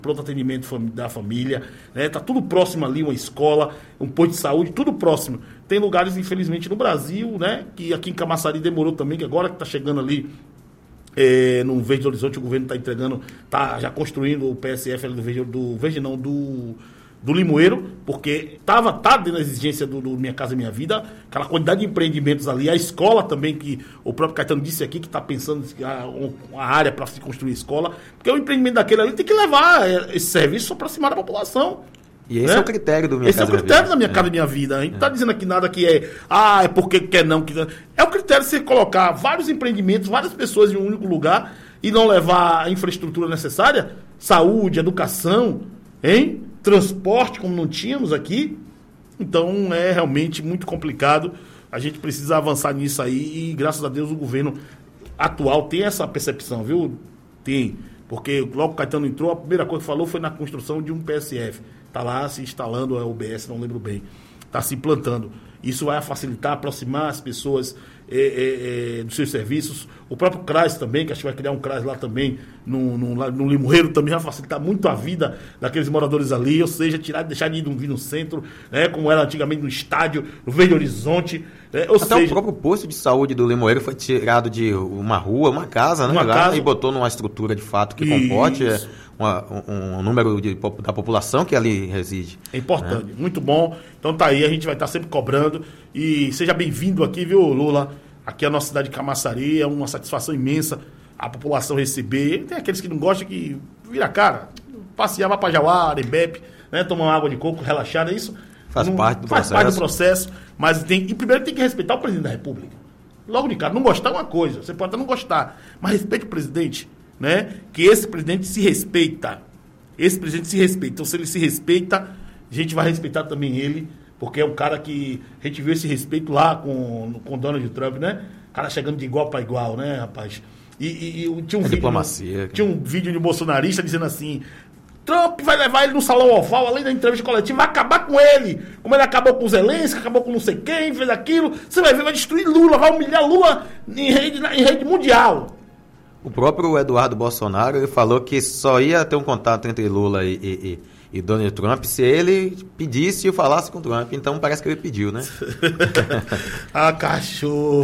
pronto atendimento da família, né? Tá tudo próximo ali, uma escola, um posto de saúde, tudo próximo. Tem lugares, infelizmente, no Brasil, né? Que aqui em Camaçari demorou também, que agora que tá chegando ali no Verde Horizonte, o governo tá entregando, tá já construindo o PSF ali do Limoeiro, porque tá dentro da exigência do Minha Casa Minha Vida, aquela quantidade de empreendimentos ali, a escola também, que o próprio Caetano disse aqui, que está pensando a área para se construir escola, porque o empreendimento daquele ali tem que levar esse serviço para aproximar da população. E esse é o critério do Minha Casa Minha Vida. Esse é o critério da Minha Casa Minha Vida. A gente não está dizendo aqui nada que é porque quer não. É o critério de você colocar vários empreendimentos, várias pessoas em um único lugar e não levar a infraestrutura necessária, saúde, educação, hein? Transporte, como não tínhamos aqui. Então é realmente muito complicado. A gente precisa avançar nisso aí e graças a Deus o governo atual tem essa percepção, viu? Tem. Porque logo que o Caetano entrou, a primeira coisa que falou foi na construção de um PSF. Está lá se instalando a UBS, não lembro bem. Está se implantando. Isso vai facilitar, aproximar as pessoas dos seus serviços. O próprio CRAS também, que acho que vai criar um CRAS lá também, no Limoeiro, também vai facilitar muito a vida daqueles moradores ali, ou seja, deixar de vir no centro, né, como era antigamente no estádio, no Verde Horizonte. Né, o próprio posto de saúde do Limoeiro foi tirado de uma rua, uma casa, né, e botou numa estrutura de fato que comporte um número da população que ali reside. É importante, né? Muito bom. Então tá aí, a gente vai estar sempre cobrando. E seja bem-vindo aqui, viu, Lula? Aqui é a nossa cidade de Camaçari, é uma satisfação imensa a população receber. Tem aqueles que não gostam que vira a cara, passear, vai pra Jauá, Arembepe, né? Tomar uma água de coco, relaxar, é isso? Faz parte do processo. Mas primeiro tem que respeitar o presidente da República. Logo de cara, não gostar é uma coisa, você pode até não gostar, mas respeite o presidente, né? Que esse presidente se respeita. Esse presidente se respeita. Então, se ele se respeita, a gente vai respeitar também ele, porque é um cara que a gente viu esse respeito lá com Donald Trump, né? O cara chegando de igual para igual, né, rapaz? E tinha um diplomacia. Tinha um vídeo de um bolsonarista dizendo assim: Trump vai levar ele no salão oval, além da entrevista coletiva, vai acabar com ele. Como ele acabou com o Zelensky, acabou com não sei quem, fez aquilo. Você vai ver, vai destruir Lula, vai humilhar Lula em rede mundial. O próprio Eduardo Bolsonaro ele falou que só ia ter um contato entre Lula e Donald Trump se ele pedisse e falasse com o Trump. Então parece que ele pediu, né? Cachorro.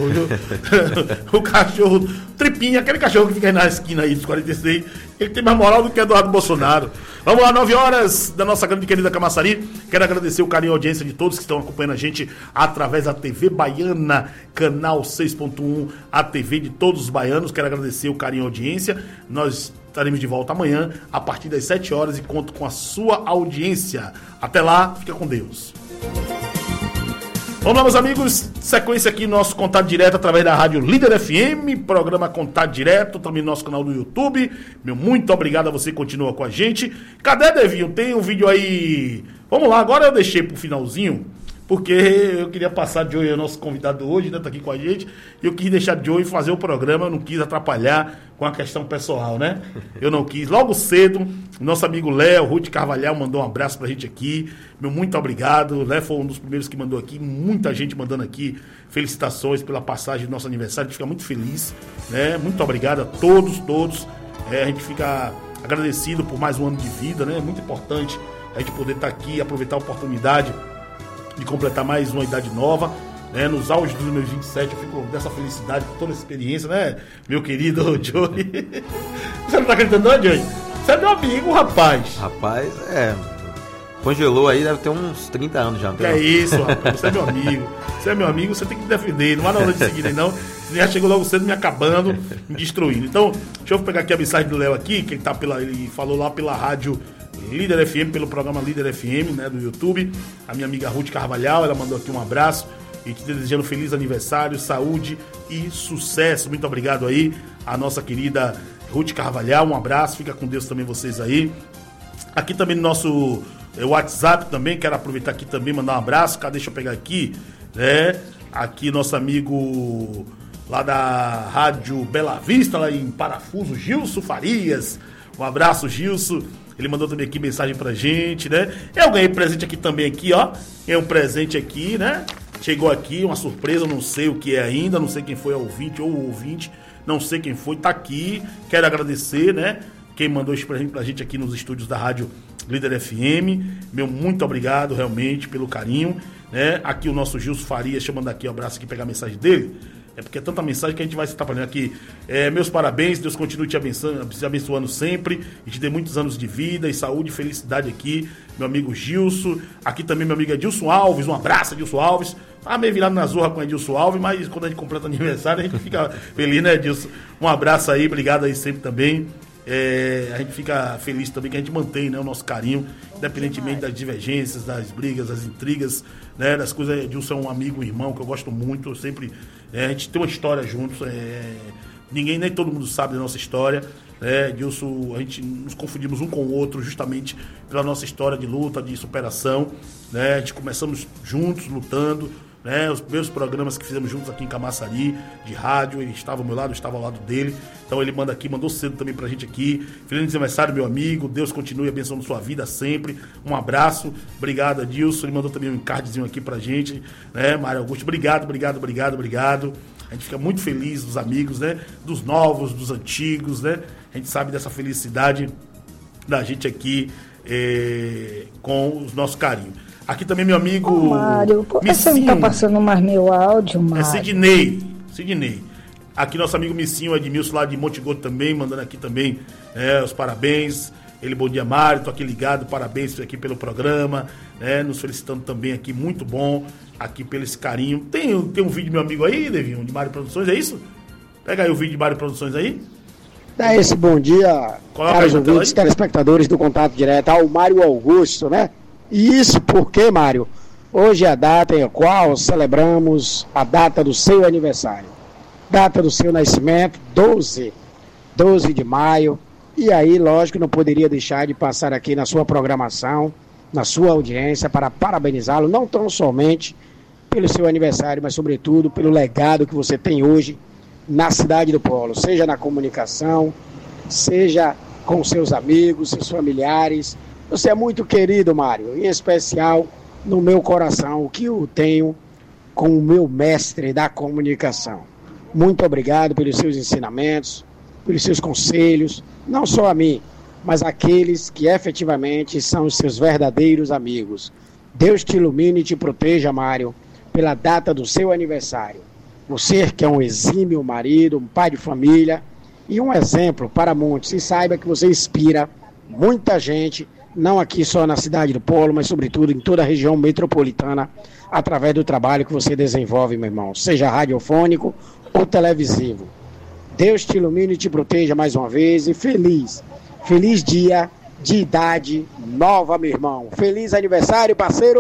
O cachorro, Tripinha, aquele cachorro que fica aí na esquina aí dos 46, ele tem mais moral do que Eduardo Bolsonaro. Vamos lá, 9 horas da nossa grande querida Camaçari. Quero agradecer o carinho e a audiência de todos que estão acompanhando a gente através da TV Baiana, canal 6.1, a TV de todos os baianos. Quero agradecer o carinho e a audiência. Nós estaremos de volta amanhã, a partir das 7 horas, e conto com a sua audiência. Até lá, fica com Deus. Vamos lá, meus amigos, sequência aqui, nosso contato direto através da Rádio Líder FM, programa Contato Direto, também no nosso canal do YouTube. Meu muito obrigado a você que continua com a gente. Cadê, Devinho? Tem um vídeo aí. Vamos lá, agora eu deixei pro finalzinho, porque eu queria passar Joey, o nosso convidado hoje, né, tá aqui com a gente, e eu quis deixar Joey fazer o programa, eu não quis atrapalhar com a questão pessoal, né? Eu não quis. Logo cedo, nosso amigo Léo, Ruth Carvalhal, mandou um abraço pra gente aqui. Meu muito obrigado. Léo foi um dos primeiros que mandou aqui, muita gente mandando aqui felicitações pela passagem do nosso aniversário, a gente fica muito feliz, né? Muito obrigado a todos. A gente fica agradecido por mais um ano de vida, né? É muito importante a gente poder estar aqui, aproveitar a oportunidade de completar mais uma idade nova, né? Nos auges dos meus 27, eu fico dessa felicidade, com toda essa experiência, né, meu querido Joey? Você não tá acreditando, não, Joey? Você é meu amigo, rapaz. Rapaz, congelou aí, deve ter uns 30 anos já. É isso, rapaz, você é meu amigo. Você é meu amigo, você tem que me defender, não há na hora de seguir, não. Você já chegou logo cedo me acabando, me destruindo. Então, deixa eu pegar aqui a mensagem do Léo aqui, que ele falou lá pela rádio Líder FM, pelo programa Líder FM, né, do YouTube. A minha amiga Ruth Carvalhal, ela mandou aqui um abraço e te desejando feliz aniversário, saúde e sucesso. Muito obrigado aí a nossa querida Ruth Carvalhal, um abraço, fica com Deus também vocês aí. Aqui também no nosso WhatsApp também, quero aproveitar aqui também, mandar um abraço, deixa eu pegar aqui, né, aqui nosso amigo lá da Rádio Bela Vista, lá em Parafuso, Gilson Farias, um abraço, Gilson. Ele mandou também aqui mensagem pra gente, né? Eu ganhei presente aqui também, aqui, ó. Ganhei um presente aqui, né? Chegou aqui, uma surpresa, não sei o que é ainda, não sei quem foi o ouvinte, não sei quem foi, tá aqui. Quero agradecer, né? quem mandou isso pra gente aqui nos estúdios da Rádio Líder FM. Meu muito obrigado realmente pelo carinho, né? Aqui o nosso Gilson Farias chamando aqui, um abraço aqui, pegar a mensagem dele. É porque é tanta mensagem que a gente vai estar falando aqui. Meus parabéns, Deus continue te abençoando sempre e te dê muitos anos de vida e saúde e felicidade aqui, meu amigo Gilson. Aqui também meu amigo Edilson Alves, um abraço, Edilson Alves. Tá meio virado na zorra com o Edilson Alves, mas quando a gente completa aniversário a gente fica feliz, né, Edilson? Um abraço aí, obrigado aí sempre também. A gente fica feliz também que a gente mantém, né, o nosso carinho, independentemente das divergências, das brigas, das intrigas, né, das coisas. Edilson é um amigo, um irmão que eu gosto muito, eu sempre, a gente tem uma história juntos, nem todo mundo sabe da nossa história, Edilson, a gente nos confundimos um com o outro justamente pela nossa história de luta, de superação, né, a gente começamos juntos, lutando, né, os primeiros programas que fizemos juntos aqui em Camaçari, de rádio, ele estava ao meu lado, eu estava ao lado dele. Então ele manda aqui, mandou cedo também pra gente aqui. Feliz aniversário, meu amigo. Deus continue abençoando sua vida sempre. Um abraço. Obrigado, Adilson. Ele mandou também um encardzinho aqui pra gente, né, Mário Augusto. Obrigado. A gente fica muito feliz dos amigos, né, dos novos, dos antigos, né. A gente sabe dessa felicidade da gente aqui com o nosso carinho. Aqui também meu amigo Mário, por que você não tá passando mais meu áudio, Mário? Sidney. Aqui nosso amigo Missinho Edmilson lá de Monte Gordo também, mandando aqui também os parabéns. Ele, bom dia, Mário, tô aqui ligado, parabéns aqui pelo programa, né, nos felicitando também aqui, muito bom, aqui pelo esse carinho. Tem um vídeo, meu amigo aí, Devinho, de Mário Produções, é isso? Pega aí o vídeo de Mário Produções aí. Dá esse bom dia, caros ouvintes, telespectadores do Contato Direto, ao Mário Augusto, né? E isso porque, Mário, hoje é a data em qual celebramos a data do seu aniversário. Data do seu nascimento, 12 de maio. E aí, lógico, não poderia deixar de passar aqui na sua programação, na sua audiência, para parabenizá-lo, não tão somente pelo seu aniversário, mas sobretudo pelo legado que você tem hoje na cidade do Polo, seja na comunicação, seja com seus amigos, seus familiares. Você é muito querido, Mário, em especial no meu coração, o que eu tenho com o meu mestre da comunicação. Muito obrigado pelos seus ensinamentos, pelos seus conselhos, não só a mim, mas aqueles que efetivamente são os seus verdadeiros amigos. Deus te ilumine e te proteja, Mário, pela data do seu aniversário. Você que é um exímio marido, um pai de família e um exemplo para muitos. E saiba que você inspira muita gente, não aqui só na cidade do Polo, mas sobretudo em toda a região metropolitana, através do trabalho que você desenvolve, meu irmão, seja radiofônico ou televisivo. Deus te ilumine e te proteja mais uma vez e feliz dia de idade nova, meu irmão. Feliz aniversário, parceiro!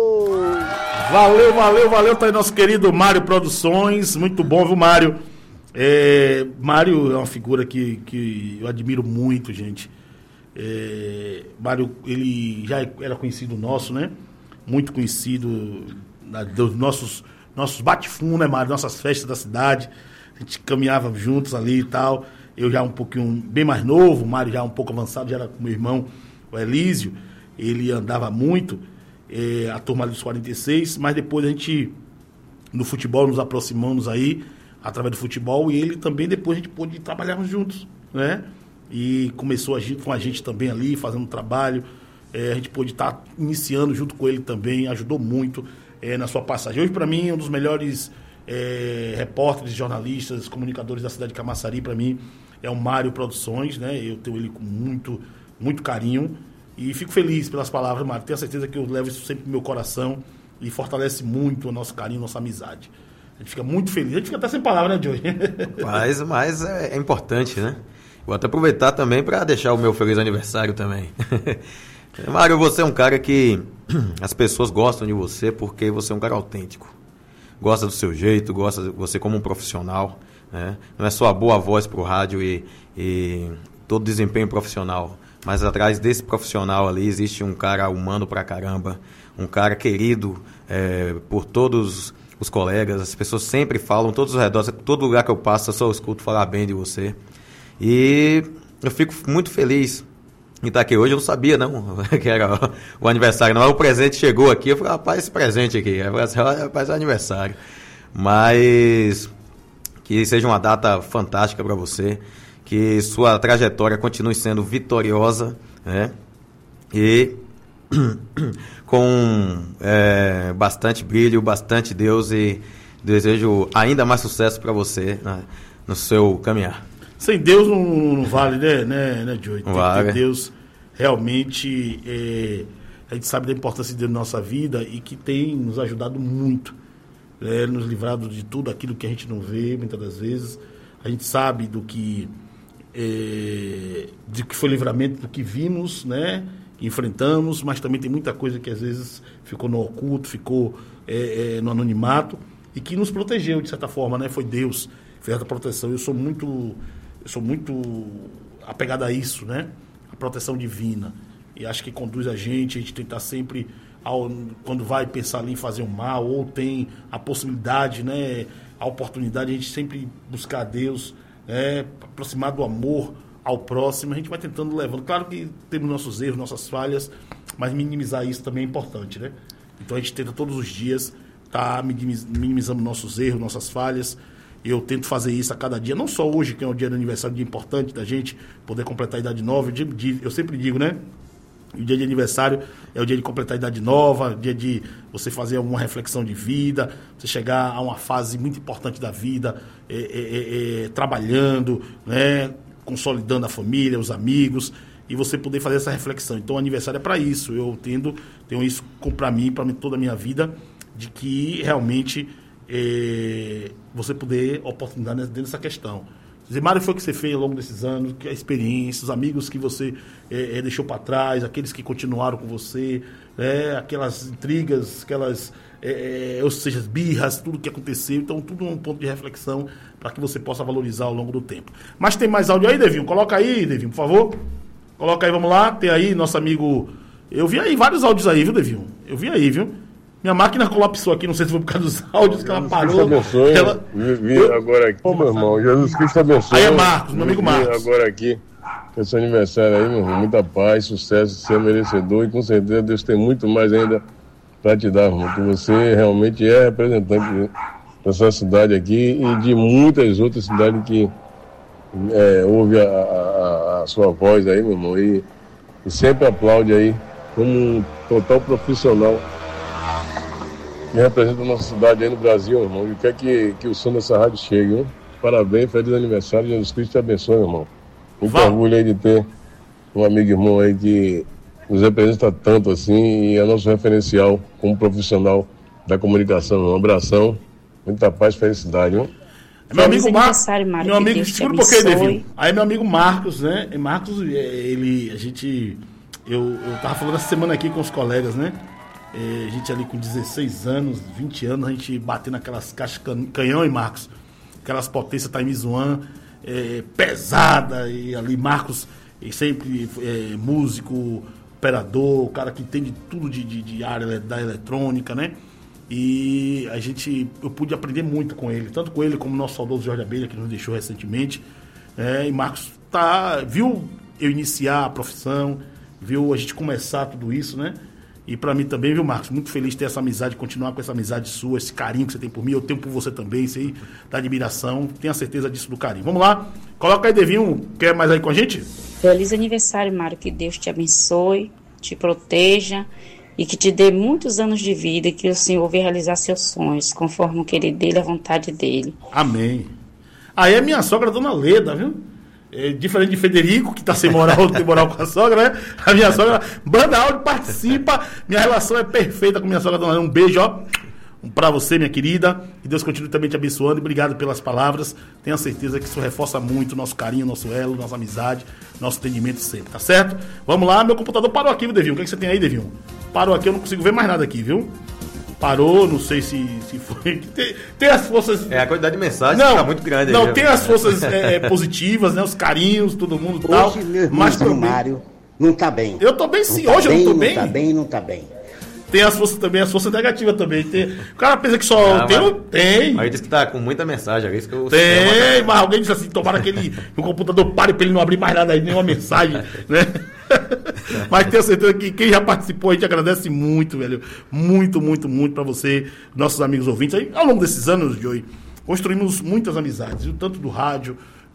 Valeu, tá aí nosso querido Mário Produções, muito bom, viu, Mário? Mário é uma figura que eu admiro muito, gente. Mário, ele já era conhecido nosso, né? Muito conhecido dos nossos bate-fundo, né, Mário? Nossas festas da cidade. A gente caminhava juntos ali e tal. Eu já um pouquinho bem mais novo, o Mário já um pouco avançado, já era com meu irmão, o Elísio. Ele andava muito, a turma dos 46, mas depois a gente, no futebol, nos aproximamos aí, através do futebol, e ele também, depois a gente pôde trabalharmos juntos, né? E começou a agir com a gente também ali, fazendo um trabalho. A gente pôde estar iniciando junto com ele também, ajudou muito na sua passagem. Hoje, para mim, um dos melhores repórteres, jornalistas, comunicadores da cidade de Camaçari, para mim, é o Mário Produções, né? Eu tenho ele com muito, muito carinho e fico feliz pelas palavras, Mário. Tenho certeza que eu levo isso sempre no meu coração e fortalece muito o nosso carinho, nossa amizade. A gente fica muito feliz. A gente fica até sem palavras, né, Joey? Mas é importante, né? Vou até aproveitar também para deixar o meu feliz aniversário também. Mário, você é um cara que as pessoas gostam de você porque você é um cara autêntico. Gosta do seu jeito, gosta de você como um profissional, né? Não é só a boa voz para o rádio e todo desempenho profissional, mas atrás desse profissional ali existe um cara humano pra caramba, um cara querido por todos os colegas. As pessoas sempre falam, todos os redores, todo lugar que eu passo eu só escuto falar bem de você. E eu fico muito feliz em estar aqui hoje. Eu não sabia não que era o aniversário, não. O presente chegou aqui, eu falei, rapaz, esse presente aqui, rapaz, é aniversário. Mas que seja uma data fantástica para você, que sua trajetória continue sendo vitoriosa, né? E com bastante brilho, bastante Deus, e desejo ainda mais sucesso para você, né, no seu caminhar. Sem Deus não vale, né, Joey? Tem vale. que ter Deus realmente. A gente sabe da importância de Deus na nossa vida e que tem nos ajudado muito, nos livrado de tudo aquilo que a gente não vê, muitas das vezes. A gente sabe do que foi livramento do que vimos, né? Que enfrentamos, mas também tem muita coisa que às vezes ficou no oculto, ficou no anonimato e que nos protegeu de certa forma, né? Foi Deus, fez essa proteção. Eu sou muito apegado a isso, né? A proteção divina. E acho que conduz a gente tentar sempre, quando vai pensar ali em fazer o mal, ou tem a possibilidade, né? A oportunidade, a gente sempre buscar a Deus, aproximar do amor ao próximo, a gente vai tentando levando. Claro que temos nossos erros, nossas falhas, mas minimizar isso também é importante, né? Então a gente tenta todos os dias estar minimizando nossos erros, nossas falhas. Eu tento fazer isso a cada dia, não só hoje, que é o dia do aniversário, dia importante da gente poder completar a idade nova. Eu sempre digo, né? O dia de aniversário é o dia de completar a idade nova, o dia de você fazer alguma reflexão de vida, você chegar a uma fase muito importante da vida, trabalhando, né? Consolidando a família, os amigos, e você poder fazer essa reflexão. Então o aniversário é para isso. Eu tenho isso para mim, toda a minha vida, de que realmente você poder oportunidade dentro dessa questão. Dizer, Mário, foi o que você fez ao longo desses anos, que a experiência, os amigos que você deixou para trás, aqueles que continuaram com você, aquelas intrigas, ou seja, as birras, tudo que aconteceu. Então, tudo é um ponto de reflexão para que você possa valorizar ao longo do tempo. Mas tem mais áudio aí, Devinho? Coloca aí, Devinho, por favor. Coloca aí, vamos lá. Tem aí nosso amigo... Eu vi aí vários áudios aí, viu, Devinho? Eu vi aí, viu? Minha máquina colapsou aqui, não sei se foi por causa dos áudios que ela parou. Abençoe, vi agora aqui. Ô, meu irmão, Jesus Cristo abençoe. Aí é Marcos, meu amigo Marcos. Agora aqui, esse aniversário aí, meu irmão, muita paz, sucesso, você é merecedor e com certeza Deus tem muito mais ainda para te dar, irmão, que você realmente é representante dessa cidade aqui e de muitas outras cidades que ouve a sua voz aí, meu irmão, e sempre aplaude aí como um total profissional que representa a nossa cidade aí no Brasil, irmão, e quer que o som dessa rádio chegue, hein? Parabéns, feliz aniversário, Jesus Cristo te abençoe, irmão. Muito orgulho aí de ter um amigo irmão aí que nos representa tanto assim e é nosso referencial como profissional da comunicação. Um abração, muita paz e felicidade, hein? Meu amigo Marcos, meu amigo, segura um pouquinho, Devinho. Aí meu amigo Marcos, né? Marcos, eu tava falando essa semana aqui com os colegas, né? A gente ali com 16 anos, 20 anos, a gente batendo naquelas caixas canhão, e Marcos, aquelas potências Time One, pesada, e ali Marcos sempre músico, operador, o cara que entende tudo de área da eletrônica, né? E eu pude aprender muito com ele, tanto com ele como o nosso saudoso Jorge Abelha, que nos deixou recentemente. E Marcos viu eu iniciar a profissão, viu a gente começar tudo isso, né? E pra mim também, viu, Marcos? Muito feliz de ter essa amizade, continuar com essa amizade sua, esse carinho que você tem por mim, eu tenho por você também, isso aí, da admiração. Tenho a certeza disso do carinho. Vamos lá, coloca aí, Devinho, quer mais aí com a gente? Feliz aniversário, Mário, que Deus te abençoe, te proteja e que te dê muitos anos de vida e que o Senhor venha realizar seus sonhos, conforme o querer dele, a vontade dele. Amém. Aí é minha sogra, Dona Leda, viu? Diferente de Federico, que está sem moral, tem moral com a sogra, né? A minha sogra manda áudio, participa. Minha relação é perfeita com minha sogra, Dona Leda. Um beijo, ó. Pra você, minha querida. Que Deus continue também te abençoando. E obrigado pelas palavras. Tenha certeza que isso reforça muito o nosso carinho, nosso elo, nossa amizade, nosso entendimento sempre, tá certo? Vamos lá, meu computador parou aqui, viu, Devinho? O que você tem aí, Devinho? Parou aqui, eu não consigo ver mais nada aqui, viu? Parou, não sei se foi. Tem as forças. A quantidade de mensagens tá muito grande. Não, tem as forças positivas, né? Os carinhos, todo mundo e tal. Mas também, Mário não tá bem. Eu tô bem sim, hoje eu não tô bem. Não tá bem. Tem as forças também, as forças negativas também. O cara pensa que só tem. Mas disse que tá com muita mensagem, é isso que eu tem, mas alguém disse assim, tomara que o computador pare pra ele não abrir mais nada aí, nenhuma mensagem, né? Mas tenho certeza que quem já participou, a gente agradece muito, velho. Muito, muito, muito pra você, nossos amigos ouvintes. Aí, ao longo desses anos, Joey, construímos muitas amizades, tanto do rádio,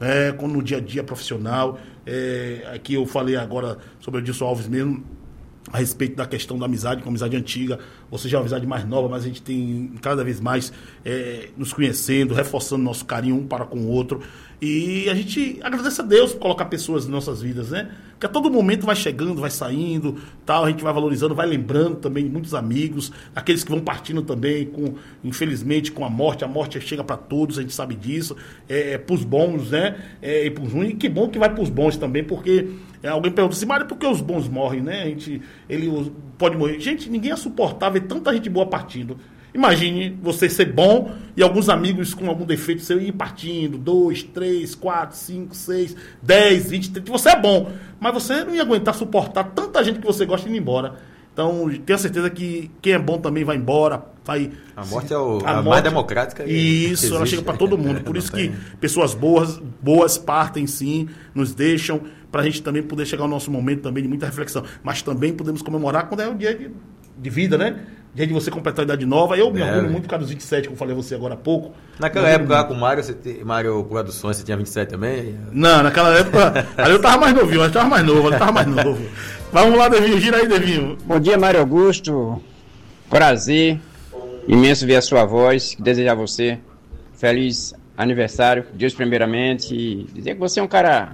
no dia a dia profissional. Aqui eu falei agora sobre o Edilson Alves mesmo, a respeito da questão da amizade, com a amizade antiga, ou seja, uma amizade mais nova, mas a gente tem cada vez mais nos conhecendo, reforçando nosso carinho um para com o outro. E a gente agradece a Deus por colocar pessoas nas nossas vidas, né? Porque a todo momento vai chegando, vai saindo, tal, a gente vai valorizando, vai lembrando também de muitos amigos, aqueles que vão partindo também, infelizmente, com a morte chega para todos, a gente sabe disso, para os bons, né? E para os ruins, e que bom que vai para os bons também, porque alguém pergunta assim, Mário, por que os bons morrem, né? Ele pode morrer. Gente, ninguém ia suportar ver tanta gente boa partindo. Imagine você ser bom e alguns amigos com algum defeito seu ir partindo, 2, 3, 4, 5, 6, 10, 20, 30. Você é bom, mas você não ia aguentar suportar tanta gente que você gosta indo embora. Então, tenha certeza que quem é bom também vai embora. A morte é a mais democrática. Isso, ela chega para todo mundo. Por isso que pessoas boas partem sim, nos deixam, para a gente também poder chegar ao nosso momento também de muita reflexão. Mas também podemos comemorar quando é o dia de vida, né? Dia de você completar a idade nova. Eu me orgulho muito por causa dos 27, como eu falei a você agora há pouco. Naquela época lá com o Mário Produções, você tinha 27 também? Não, naquela época, ali eu tava mais novinho, eu tava mais novo. Vamos lá, Devinho, gira aí, Devinho. Bom dia, Mário Augusto. Prazer imenso ver a sua voz. Desejar a você feliz aniversário, Deus primeiramente, e dizer que você é um cara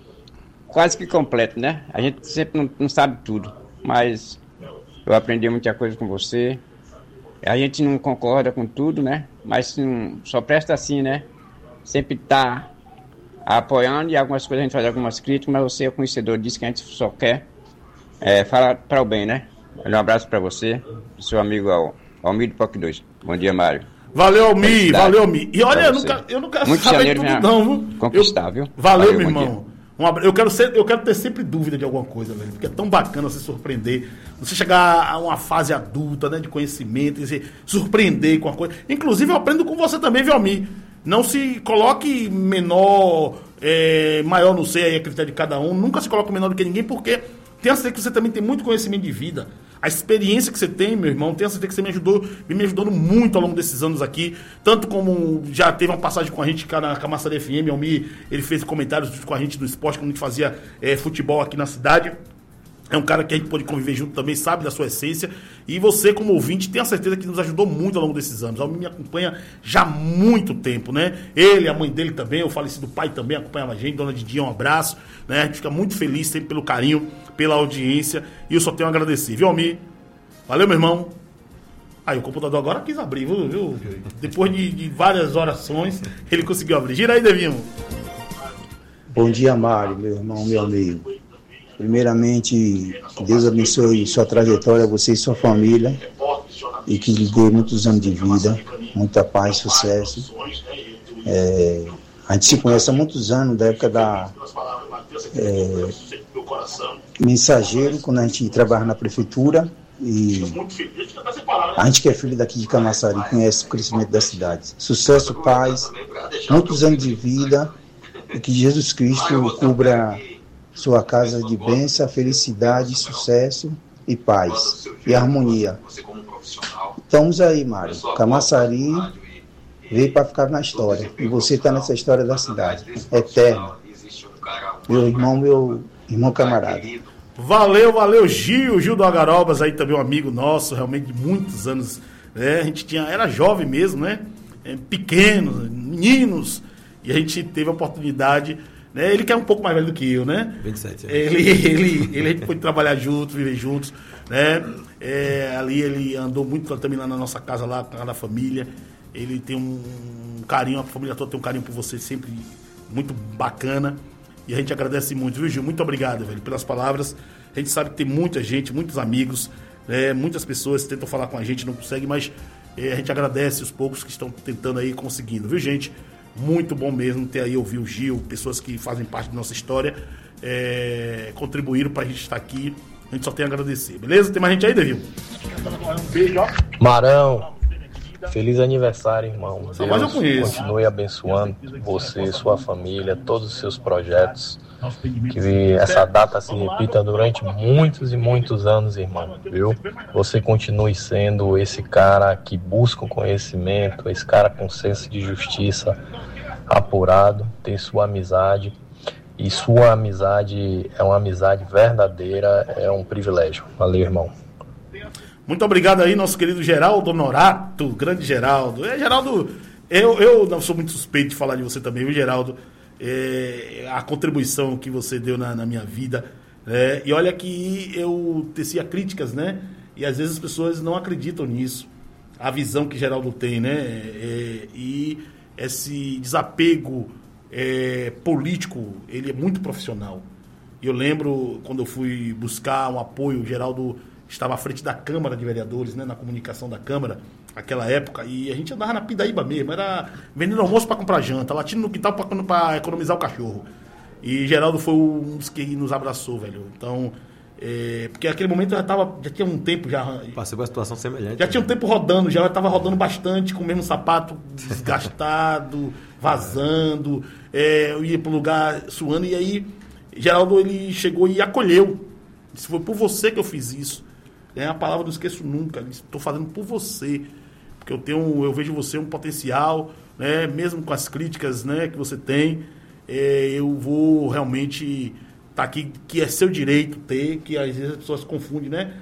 quase que completo, né? A gente sempre não sabe tudo, mas eu aprendi muita coisa com você. A gente não concorda com tudo, né? Mas só presta assim, né? Sempre tá apoiando, e algumas coisas a gente faz algumas críticas, mas você é conhecedor disso, que a gente só quer falar para o bem, né? Um abraço para você, seu amigo Almir do POC 2. Bom dia, Mário. Valeu, Almir. E olha, eu não quero muito saber de tudo não, viu? Conquistar, viu? Valeu, meu irmão. Eu quero ter sempre dúvida de alguma coisa, velho, porque é tão bacana você surpreender, você chegar a uma fase adulta, né, de conhecimento, e se surpreender com a coisa. Inclusive, eu aprendo com você também, viu, Almir? Não se coloque menor, maior, não sei, aí a critério de cada um. Nunca se coloque menor do que ninguém, porque tenha certeza que você também tem muito conhecimento de vida. A experiência que você tem, meu irmão, tenha certeza que você me ajudou muito ao longo desses anos aqui. Tanto como já teve uma passagem com a gente cá na Camaçari FM, Almir, ele fez comentários com a gente do esporte, quando a gente fazia futebol aqui na cidade. É um cara que a gente pode conviver junto também, sabe da sua essência. E você, como ouvinte, tenha certeza que nos ajudou muito ao longo desses anos. O Almir me acompanha já há muito tempo, né? Ele, a mãe dele também, o falecido pai também acompanhava a gente. Dona Didinha, um abraço, né? A gente fica muito feliz sempre pelo carinho, pela audiência. E eu só tenho a agradecer, viu, Almir? Valeu, meu irmão. Aí, o computador agora quis abrir, viu? Depois de várias orações, ele conseguiu abrir. Gira aí, Devinho. Bom dia, Mário, meu irmão, meu amigo. Primeiramente, que Deus abençoe sua trajetória, você e sua família, e que lhe dê muitos anos de vida, muita paz, sucesso. A gente se conhece há muitos anos, da época da Mensageiro, quando a gente trabalha na prefeitura, e a gente que é filho daqui de Camaçari conhece o crescimento da cidade. Sucesso, paz, muitos anos de vida, e que Jesus Cristo cubra sua casa de bênção, felicidade, sucesso e paz e harmonia. Estamos aí, Mário. Camaçari veio para ficar na história. E você está nessa história da cidade. Eterna. Meu irmão camarada. Valeu, Gil do Agarobas, aí também um amigo nosso, realmente de muitos anos. A gente era jovem mesmo, né? Pequenos, meninos. E a gente teve a oportunidade... Ele que é um pouco mais velho do que eu, né? 27 anos. A gente pôde trabalhar juntos, viver juntos, né? Ali ele andou muito também lá na nossa casa, lá na família. Ele tem um carinho, a família toda tem um carinho por você, sempre muito bacana. E a gente agradece muito, viu, Gil? Muito obrigado, velho, pelas palavras. A gente sabe que tem muita gente, muitos amigos, muitas pessoas tentam falar com a gente, não conseguem, mas a gente agradece os poucos que estão tentando aí, conseguindo, viu, gente? Muito bom mesmo ter aí, ouvir o Gil, pessoas que fazem parte da nossa história, contribuíram pra gente estar aqui. A gente só tem a agradecer, beleza? Tem mais gente aí, Devinho? Um beijo, ó. Marão, feliz aniversário, irmão. Deus continue abençoando você, sua família, todos os seus projetos. Que essa data se repita durante muitos e muitos anos, irmão, viu? Você continue sendo esse cara que busca o conhecimento, esse cara com senso de justiça, apurado, ter sua amizade. E sua amizade é uma amizade verdadeira, é um privilégio. Valeu, irmão. Muito obrigado aí, nosso querido Geraldo Norato, grande Geraldo. Geraldo, eu não sou muito suspeito de falar de você também, viu, Geraldo? A contribuição que você deu na minha vida. E olha que eu tecia críticas, né? E às vezes as pessoas não acreditam nisso. A visão que Geraldo tem, né? E esse desapego político, ele é muito profissional. Eu lembro quando eu fui buscar um apoio, o Geraldo estava à frente da Câmara de Vereadores, né, na comunicação da Câmara, naquela época, e a gente andava na Pindaíba mesmo, era vendendo almoço para comprar janta, latindo no quintal para economizar o cachorro. E Geraldo foi um dos que nos abraçou, velho. Então, porque naquele momento já tinha um tempo já... Passei por uma situação semelhante. Já tinha um tempo rodando, já estava rodando bastante, com o mesmo sapato desgastado, vazando, eu ia para o lugar suando, e aí Geraldo, ele chegou e acolheu. Disse, foi por você que eu fiz isso. A palavra não esqueço nunca. Estou fazendo por você. Porque eu vejo você um potencial, né? Mesmo com as críticas, né, que você tem, eu vou realmente estar aqui, que é seu direito ter, que às vezes as pessoas confundem, né?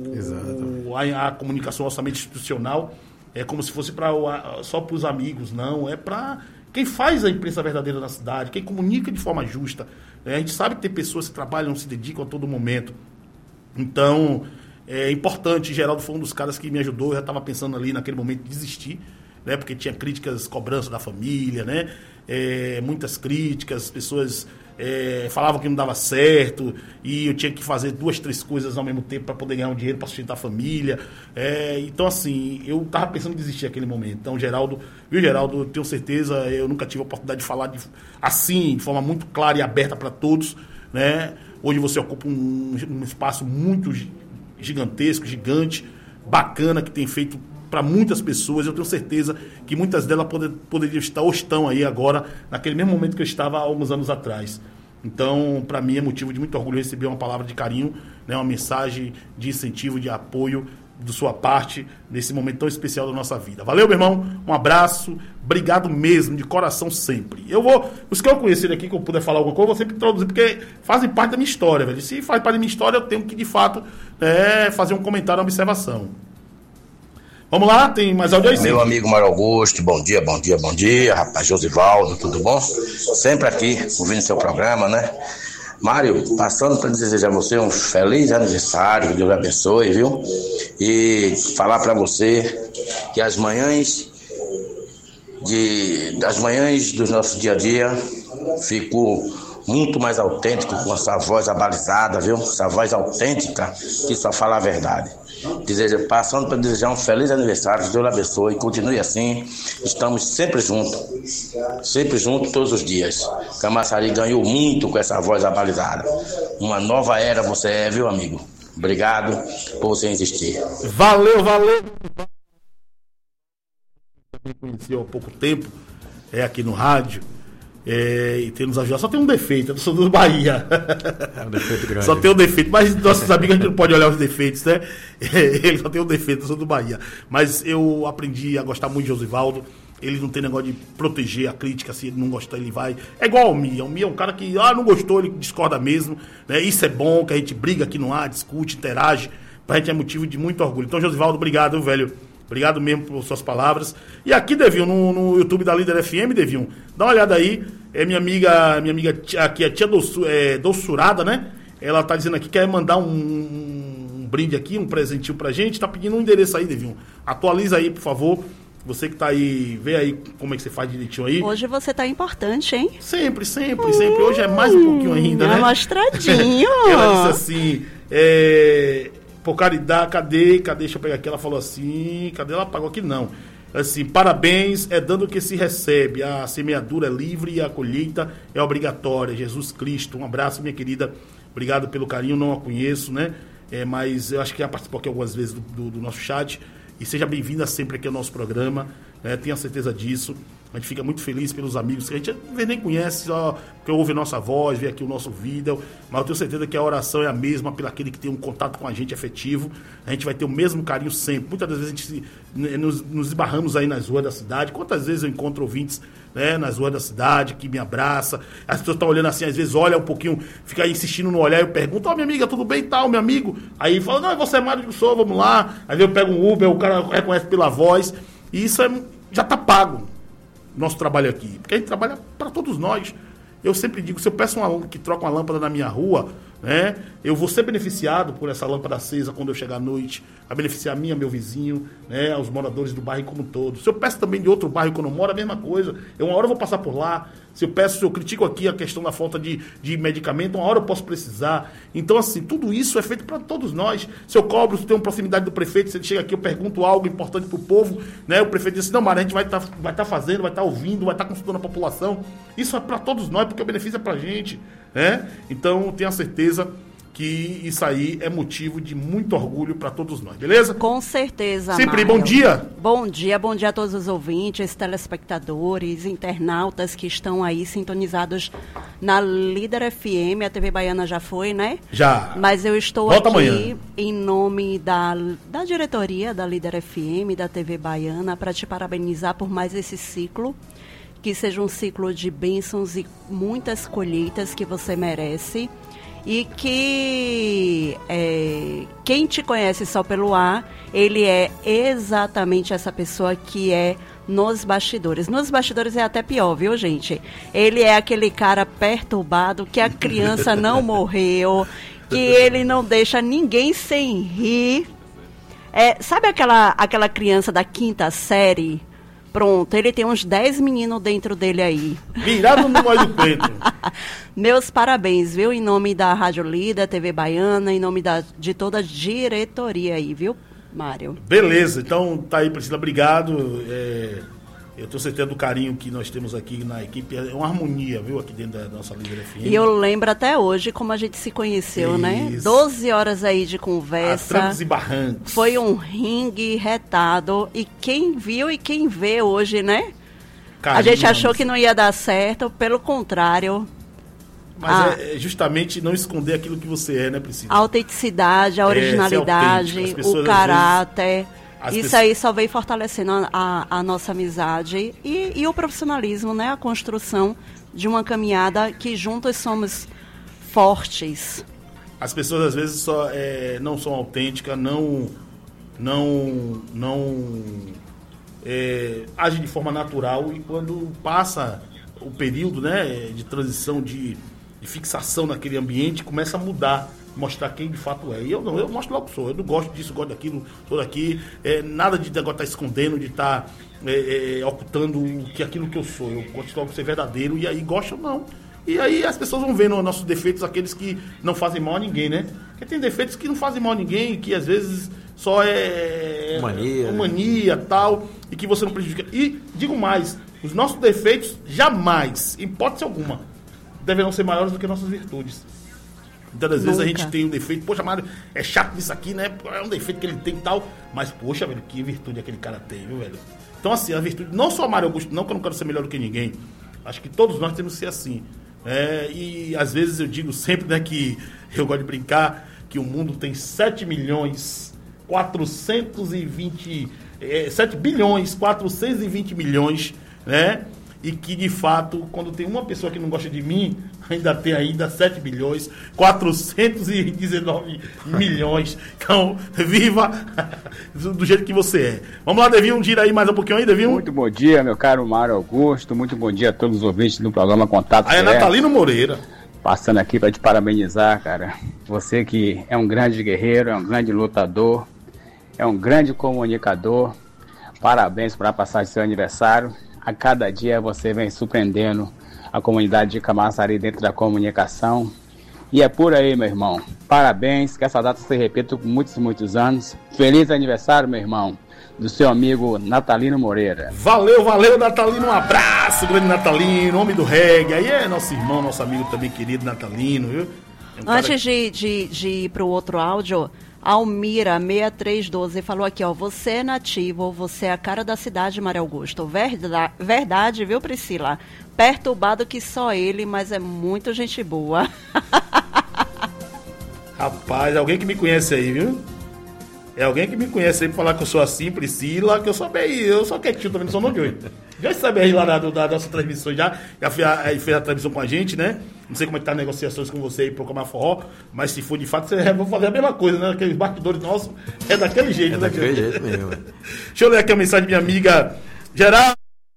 A comunicação orçamento institucional é como se fosse só para os amigos. Não, é para quem faz a imprensa verdadeira na cidade, quem comunica de forma justa. A gente sabe que tem pessoas que trabalham, se dedicam a todo momento. Então, é importante. Geraldo foi um dos caras que me ajudou. Eu já estava pensando ali naquele momento de desistir, né? Porque tinha críticas, cobrança da família, né? Muitas críticas, as pessoas falavam que não dava certo e eu tinha que fazer 2, 3 coisas ao mesmo tempo para poder ganhar um dinheiro para sustentar a família. Então, assim, eu estava pensando em desistir naquele momento. Então, Geraldo, eu tenho certeza, eu nunca tive a oportunidade de falar assim, de forma muito clara e aberta para todos, né? Hoje você ocupa um espaço muito gigantesco, gigante, bacana, que tem feito para muitas pessoas. Eu tenho certeza que muitas delas poderiam estar ou estão aí agora, naquele mesmo momento que eu estava há alguns anos atrás. Então, para mim é motivo de muito orgulho receber uma palavra de carinho, né, uma mensagem de incentivo, de apoio da sua parte nesse momento tão especial da nossa vida. Valeu, meu irmão, um abraço, obrigado mesmo, de coração sempre. Os que eu conhecer aqui, que eu puder falar alguma coisa, eu vou sempre introduzir, porque fazem parte da minha história, velho. Se faz parte da minha história, eu tenho que, de fato, fazer um comentário, uma observação. Vamos lá, tem mais áudio aí? Meu amigo Mário Augusto, bom dia, rapaz, Josivaldo, tudo bom? Sempre aqui, ouvindo seu programa, né? Mário, passando para desejar a você um feliz aniversário, que Deus abençoe, viu? E falar para você que as manhãs do nosso dia a dia ficou muito mais autêntico com essa voz abalizada, viu? Essa voz autêntica que só fala a verdade. Passando para desejar um feliz aniversário, que Deus abençoe, continue assim, estamos sempre juntos todos os dias. Camaçari ganhou muito com essa voz abalizada. Uma nova era você é, viu, amigo? Obrigado por você insistir. Valeu. Me conheceu há pouco tempo, aqui no rádio. E tem nos ajudado. Só tem um defeito, eu sou do Bahia. É um defeito grande. Só tem um defeito, mas nossos amigos a gente não pode olhar os defeitos, né? Ele só tem um defeito, eu sou do Bahia. Mas eu aprendi a gostar muito de Josivaldo. Ele não tem negócio de proteger a crítica, se ele não gostar, ele vai. É igual ao Almir. Almir é um cara que, não gostou, ele discorda mesmo. Né? Isso é bom, que a gente briga aqui no ar, discute, interage. Pra gente é motivo de muito orgulho. Então, Josivaldo, obrigado, velho. Obrigado mesmo por suas palavras. E aqui, Devinho, no YouTube da Líder FM, Devinho, dá uma olhada aí. Minha amiga aqui, a tia Doçurada, né? Ela tá dizendo aqui que quer mandar um brinde aqui, um presentinho pra gente. Tá pedindo um endereço aí, Devinho. Atualiza aí, por favor. Você que tá aí, vê aí como é que você faz direitinho aí. Hoje você tá importante, hein? Sempre. Hoje é mais um pouquinho ainda, né? Mostradinho. Ela disse assim, por caridade, cadê? Deixa eu pegar aqui. Ela falou assim, cadê? Ela apagou aqui, não. Assim, parabéns, dando o que se recebe. A semeadura é livre e a colheita é obrigatória. Jesus Cristo, um abraço, minha querida. Obrigado pelo carinho, não a conheço, né? Mas eu acho que já participou aqui algumas vezes do nosso chat. E seja bem-vinda sempre aqui ao nosso programa, tenha certeza disso. A gente fica muito feliz pelos amigos que a gente às vezes nem conhece, só que ouve nossa voz, vê aqui o nosso vídeo, mas eu tenho certeza que a oração é a mesma pelo aquele que tem um contato com a gente afetivo. A gente vai ter o mesmo carinho sempre. Muitas das vezes a gente nos esbarramos aí nas ruas da cidade. Quantas vezes eu encontro ouvintes, né, nas ruas da cidade, que me abraça, as pessoas estão olhando assim, às vezes olha um pouquinho, fica aí insistindo no olhar, eu pergunto, minha amiga, tudo bem e tal, meu amigo? Aí fala, não, você é Mário do Sou, vamos lá. Aí eu pego um Uber, o cara reconhece pela voz, e isso já está pago. Nosso trabalho aqui, porque a gente trabalha para todos nós. Eu sempre digo, se eu peço que troque uma lâmpada na minha rua, né, eu vou ser beneficiado por essa lâmpada acesa quando eu chegar à noite, a beneficiar a mim, meu vizinho, né, aos moradores do bairro como um todo. Se eu peço também de outro bairro que eu não moro, a mesma coisa. Uma hora eu vou passar por lá. Se eu critico aqui a questão da falta de medicamento, uma hora eu posso precisar. Então, assim, tudo isso é feito para todos nós. Se eu cobro, se tem uma proximidade do prefeito, se ele chega aqui, eu pergunto algo importante para o povo, né? O prefeito diz assim, não, Mário, a gente vai estar fazendo, vai estar ouvindo, vai estar consultando a população. Isso é para todos nós, porque o benefício é para a gente, né? Então, tenho a certeza que isso aí é motivo de muito orgulho para todos nós, beleza? Com certeza, Sempre, Mário. bom dia. Bom dia a todos os ouvintes, telespectadores, internautas que estão aí sintonizados na Líder FM. A TV Baiana já foi, né? Já. Mas eu estou Volta aqui amanhã. em nome da diretoria da Líder FM, da TV Baiana, para te parabenizar por mais esse ciclo. Que seja um ciclo de bênçãos e muitas colheitas que você merece. E que quem te conhece só pelo ar, ele é exatamente essa pessoa que é nos bastidores. Nos bastidores é até pior, viu, gente? Ele é aquele cara perturbado, que a criança não morreu, que ele não deixa ninguém sem rir. Sabe aquela criança da 5ª série? Pronto, ele tem uns 10 meninos dentro dele aí. Virado no olho do peito. Meus parabéns, viu? Em nome da Rádio Líder, TV Baiana, em nome de toda a diretoria aí, viu, Mário? Beleza, então tá aí, Priscila, obrigado. Eu tenho certeza do carinho que nós temos aqui na equipe. É uma harmonia, viu, aqui dentro da nossa Líder FM. E eu lembro até hoje como a gente se conheceu, isso, né? 12 horas aí de conversa. Trancos e barrancos. Foi um ringue retado. E quem viu e quem vê hoje, né? Carinho, a gente achou que não ia dar certo, pelo contrário. Mas é justamente não esconder aquilo que você é, né, Priscila? A autenticidade, a originalidade, o caráter... Isso aí só veio fortalecendo a nossa amizade e o profissionalismo, né? A construção de uma caminhada que juntos somos fortes. As pessoas às vezes não são autênticas, não agem de forma natural, e quando passa o período, né, de transição, de fixação naquele ambiente, começa a mudar. Mostrar quem de fato é. E eu mostro logo que sou. Eu não gosto disso, gosto daquilo, sou daqui. Nada de agora estar escondendo, de estar ocultando aquilo que eu sou. Eu gosto logo de ser verdadeiro, e aí gosto ou não. E aí as pessoas vão vendo nossos defeitos, aqueles que não fazem mal a ninguém, né? Porque tem defeitos que não fazem mal a ninguém, que às vezes só é mania, tal, e que você não prejudica. E digo mais, os nossos defeitos jamais, em hipótese alguma, deverão ser maiores do que nossas virtudes. Muitas das vezes a gente tem um defeito, poxa, Mário, é chato isso aqui, né? É um defeito que ele tem e tal, mas, poxa, velho, que virtude aquele cara tem, viu, velho? Então, assim, a virtude, não só Mário Augusto, não que eu não quero ser melhor do que ninguém, acho que todos nós temos que ser assim. E, às vezes, eu digo sempre, né, que eu gosto de brincar, que o mundo tem 7 bilhões 420 milhões, né? E que, de fato, quando tem uma pessoa que não gosta de mim, ainda tem 7 bilhões 419 milhões. Então, viva do jeito que você é. Vamos lá, Devinho, gira aí mais um pouquinho aí, Devinho. Muito bom dia, meu caro Mário Augusto. Muito bom dia a todos os ouvintes do programa Contato Direto. Aí é Natalino Moreira. Passando aqui para te parabenizar, cara. Você que é um grande guerreiro, é um grande lutador, é um grande comunicador. Parabéns para passar seu aniversário. A cada dia você vem surpreendendo a comunidade de Camaçari dentro da comunicação. E é por aí, meu irmão. Parabéns, que essa data se repita por muitos, muitos anos. Feliz aniversário, meu irmão, do seu amigo Natalino Moreira. Valeu, Natalino. Um abraço, grande Natalino, homem do reggae. Aí é nosso irmão, nosso amigo também querido, Natalino, viu? Antes de ir para o outro áudio, Almira 6312 falou aqui, ó, você é nativo, você é a cara da cidade, Mário Augusto. Verdade, viu, Priscila? Perturbado que só ele, mas é muito gente boa. Rapaz, alguém que me conhece aí, viu? É alguém que me conhece aí pra falar que eu sou assim, Priscila, que eu sou bem, eu sou quietinho também, não sou não de hoje. Já sabe aí lá da nossa transmissão, já fez a transmissão com a gente, né? Não sei como é que tá as negociações com você aí pro Camar Forró, mas se for de fato, você vai fazer a mesma coisa, né? Aqueles bastidores nossos, é daquele jeito, né? Daquele jeito mesmo. Deixa eu ler aqui a mensagem da minha amiga Geraldo.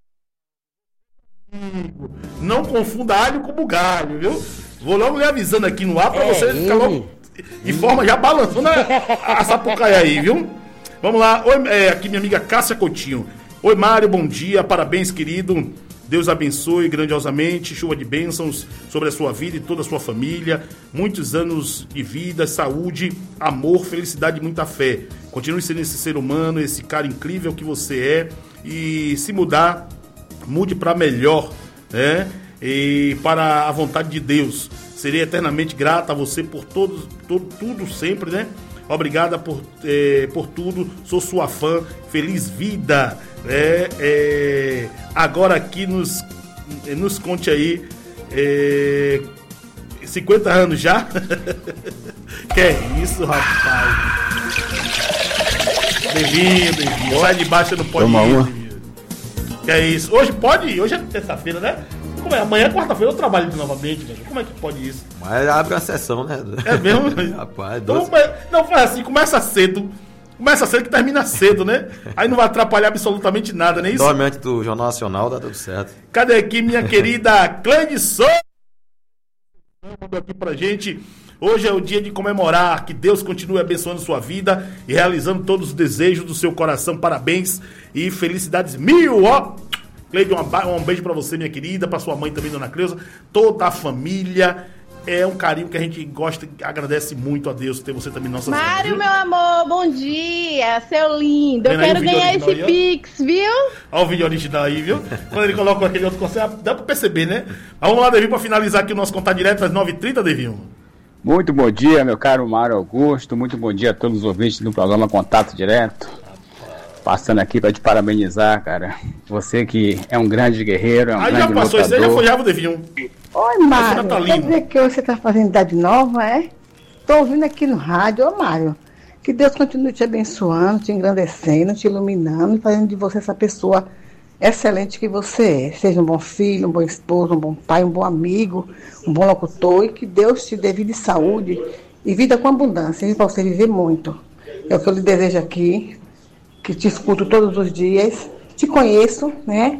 Não confunda alho com bugalho, viu? Vou logo lhe avisando aqui no ar pra você ficar logo de forma já balançando a sapucaia aí, viu? Vamos lá. Oi, aqui minha amiga Cássia Coutinho. Oi, Mário, bom dia. Parabéns, querido. Deus abençoe grandiosamente. Chuva de bênçãos sobre a sua vida e toda a sua família. Muitos anos de vida, saúde, amor, felicidade e muita fé. Continue sendo esse ser humano, esse cara incrível que você é. E se mudar, mude para melhor, né? E para a vontade de Deus. Serei eternamente grata a você por tudo sempre, né? Obrigada por tudo. Sou sua fã. Feliz vida. Agora aqui nos conte aí. 50 anos já? Que é isso, rapaz? Bem-vindo. Sai de baixo, não pode ir. Que é isso? Hoje pode? Hoje é terça-feira, né? Como é? Amanhã é quarta-feira, eu trabalho novamente, velho. Como é que pode isso? Mas abre uma sessão, né? É mesmo? Rapaz, então, não, faz assim, começa cedo que termina cedo, né? Aí não vai atrapalhar absolutamente nada, não é isso? Dorme antes do Jornal Nacional, dá tudo certo. Cadê aqui minha querida Cleide Souza? Mandou aqui pra gente. Hoje é o dia de comemorar, que Deus continue abençoando sua vida e realizando todos os desejos do seu coração. Parabéns e felicidades mil, ó! Cleide, um beijo pra você, minha querida, pra sua mãe também, dona Cleusa, toda a família. É um carinho que a gente gosta e agradece muito a Deus ter você também em nossas vidas. Mário, meu amor, bom dia, seu lindo. Eu quero ganhar esse Pix, viu? Olha o vídeo original aí, viu? Quando ele coloca aquele outro conceito, dá pra perceber, né? Mas vamos lá, Devinho, pra finalizar aqui o nosso contato direto às 9h30, Devinho. Muito bom dia, meu caro Mário Augusto. Muito bom dia a todos os ouvintes do programa Contato Direto. Passando aqui para te parabenizar, cara. Você que é um grande guerreiro, é um grande lutador. Aí já passou, isso aí já foi já, Devinho. Oi, Mário, quer dizer que você está fazendo idade nova, é? Estou ouvindo aqui no rádio. Ô, Mário, que Deus continue te abençoando, te engrandecendo, te iluminando e fazendo de você essa pessoa excelente que você é. Seja um bom filho, um bom esposo, um bom pai, um bom amigo, um bom locutor, e que Deus te dê vida e saúde e vida com abundância, para você viver muito. É o que eu lhe desejo aqui, que te escuto todos os dias, te conheço, né?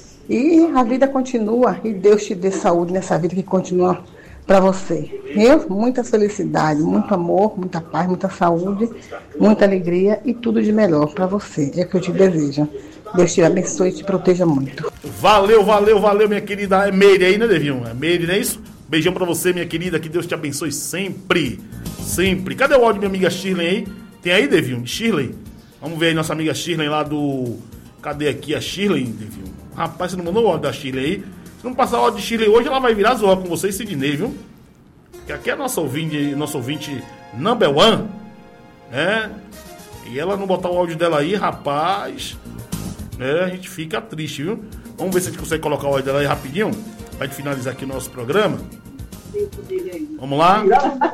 E a vida continua, e Deus te dê saúde nessa vida que continua para você. Muita felicidade, muito amor, muita paz, muita saúde, muita alegria e tudo de melhor para você. É o que eu te desejo. Deus te abençoe e te proteja muito. Valeu, minha querida. É Meire aí, né, Devinho? É Meire, não é isso? Beijão pra você, minha querida. Que Deus te abençoe sempre. Sempre. Cadê o áudio, minha amiga Shirley aí? Tem aí, Devinho? Shirley? Vamos ver aí nossa amiga Shirley lá do... Cadê aqui a Shirley, Devinho? Rapaz, você não mandou o áudio da Shirley aí? Se não passar o áudio de Shirley hoje, ela vai virar zoar com você e Sidney, viu? Porque aqui é nosso ouvinte number one, né? E ela não botar o áudio dela aí, rapaz, né? A gente fica triste, viu? Vamos ver se a gente consegue colocar o áudio dela aí rapidinho, pra gente finalizar aqui o nosso programa. Vamos lá?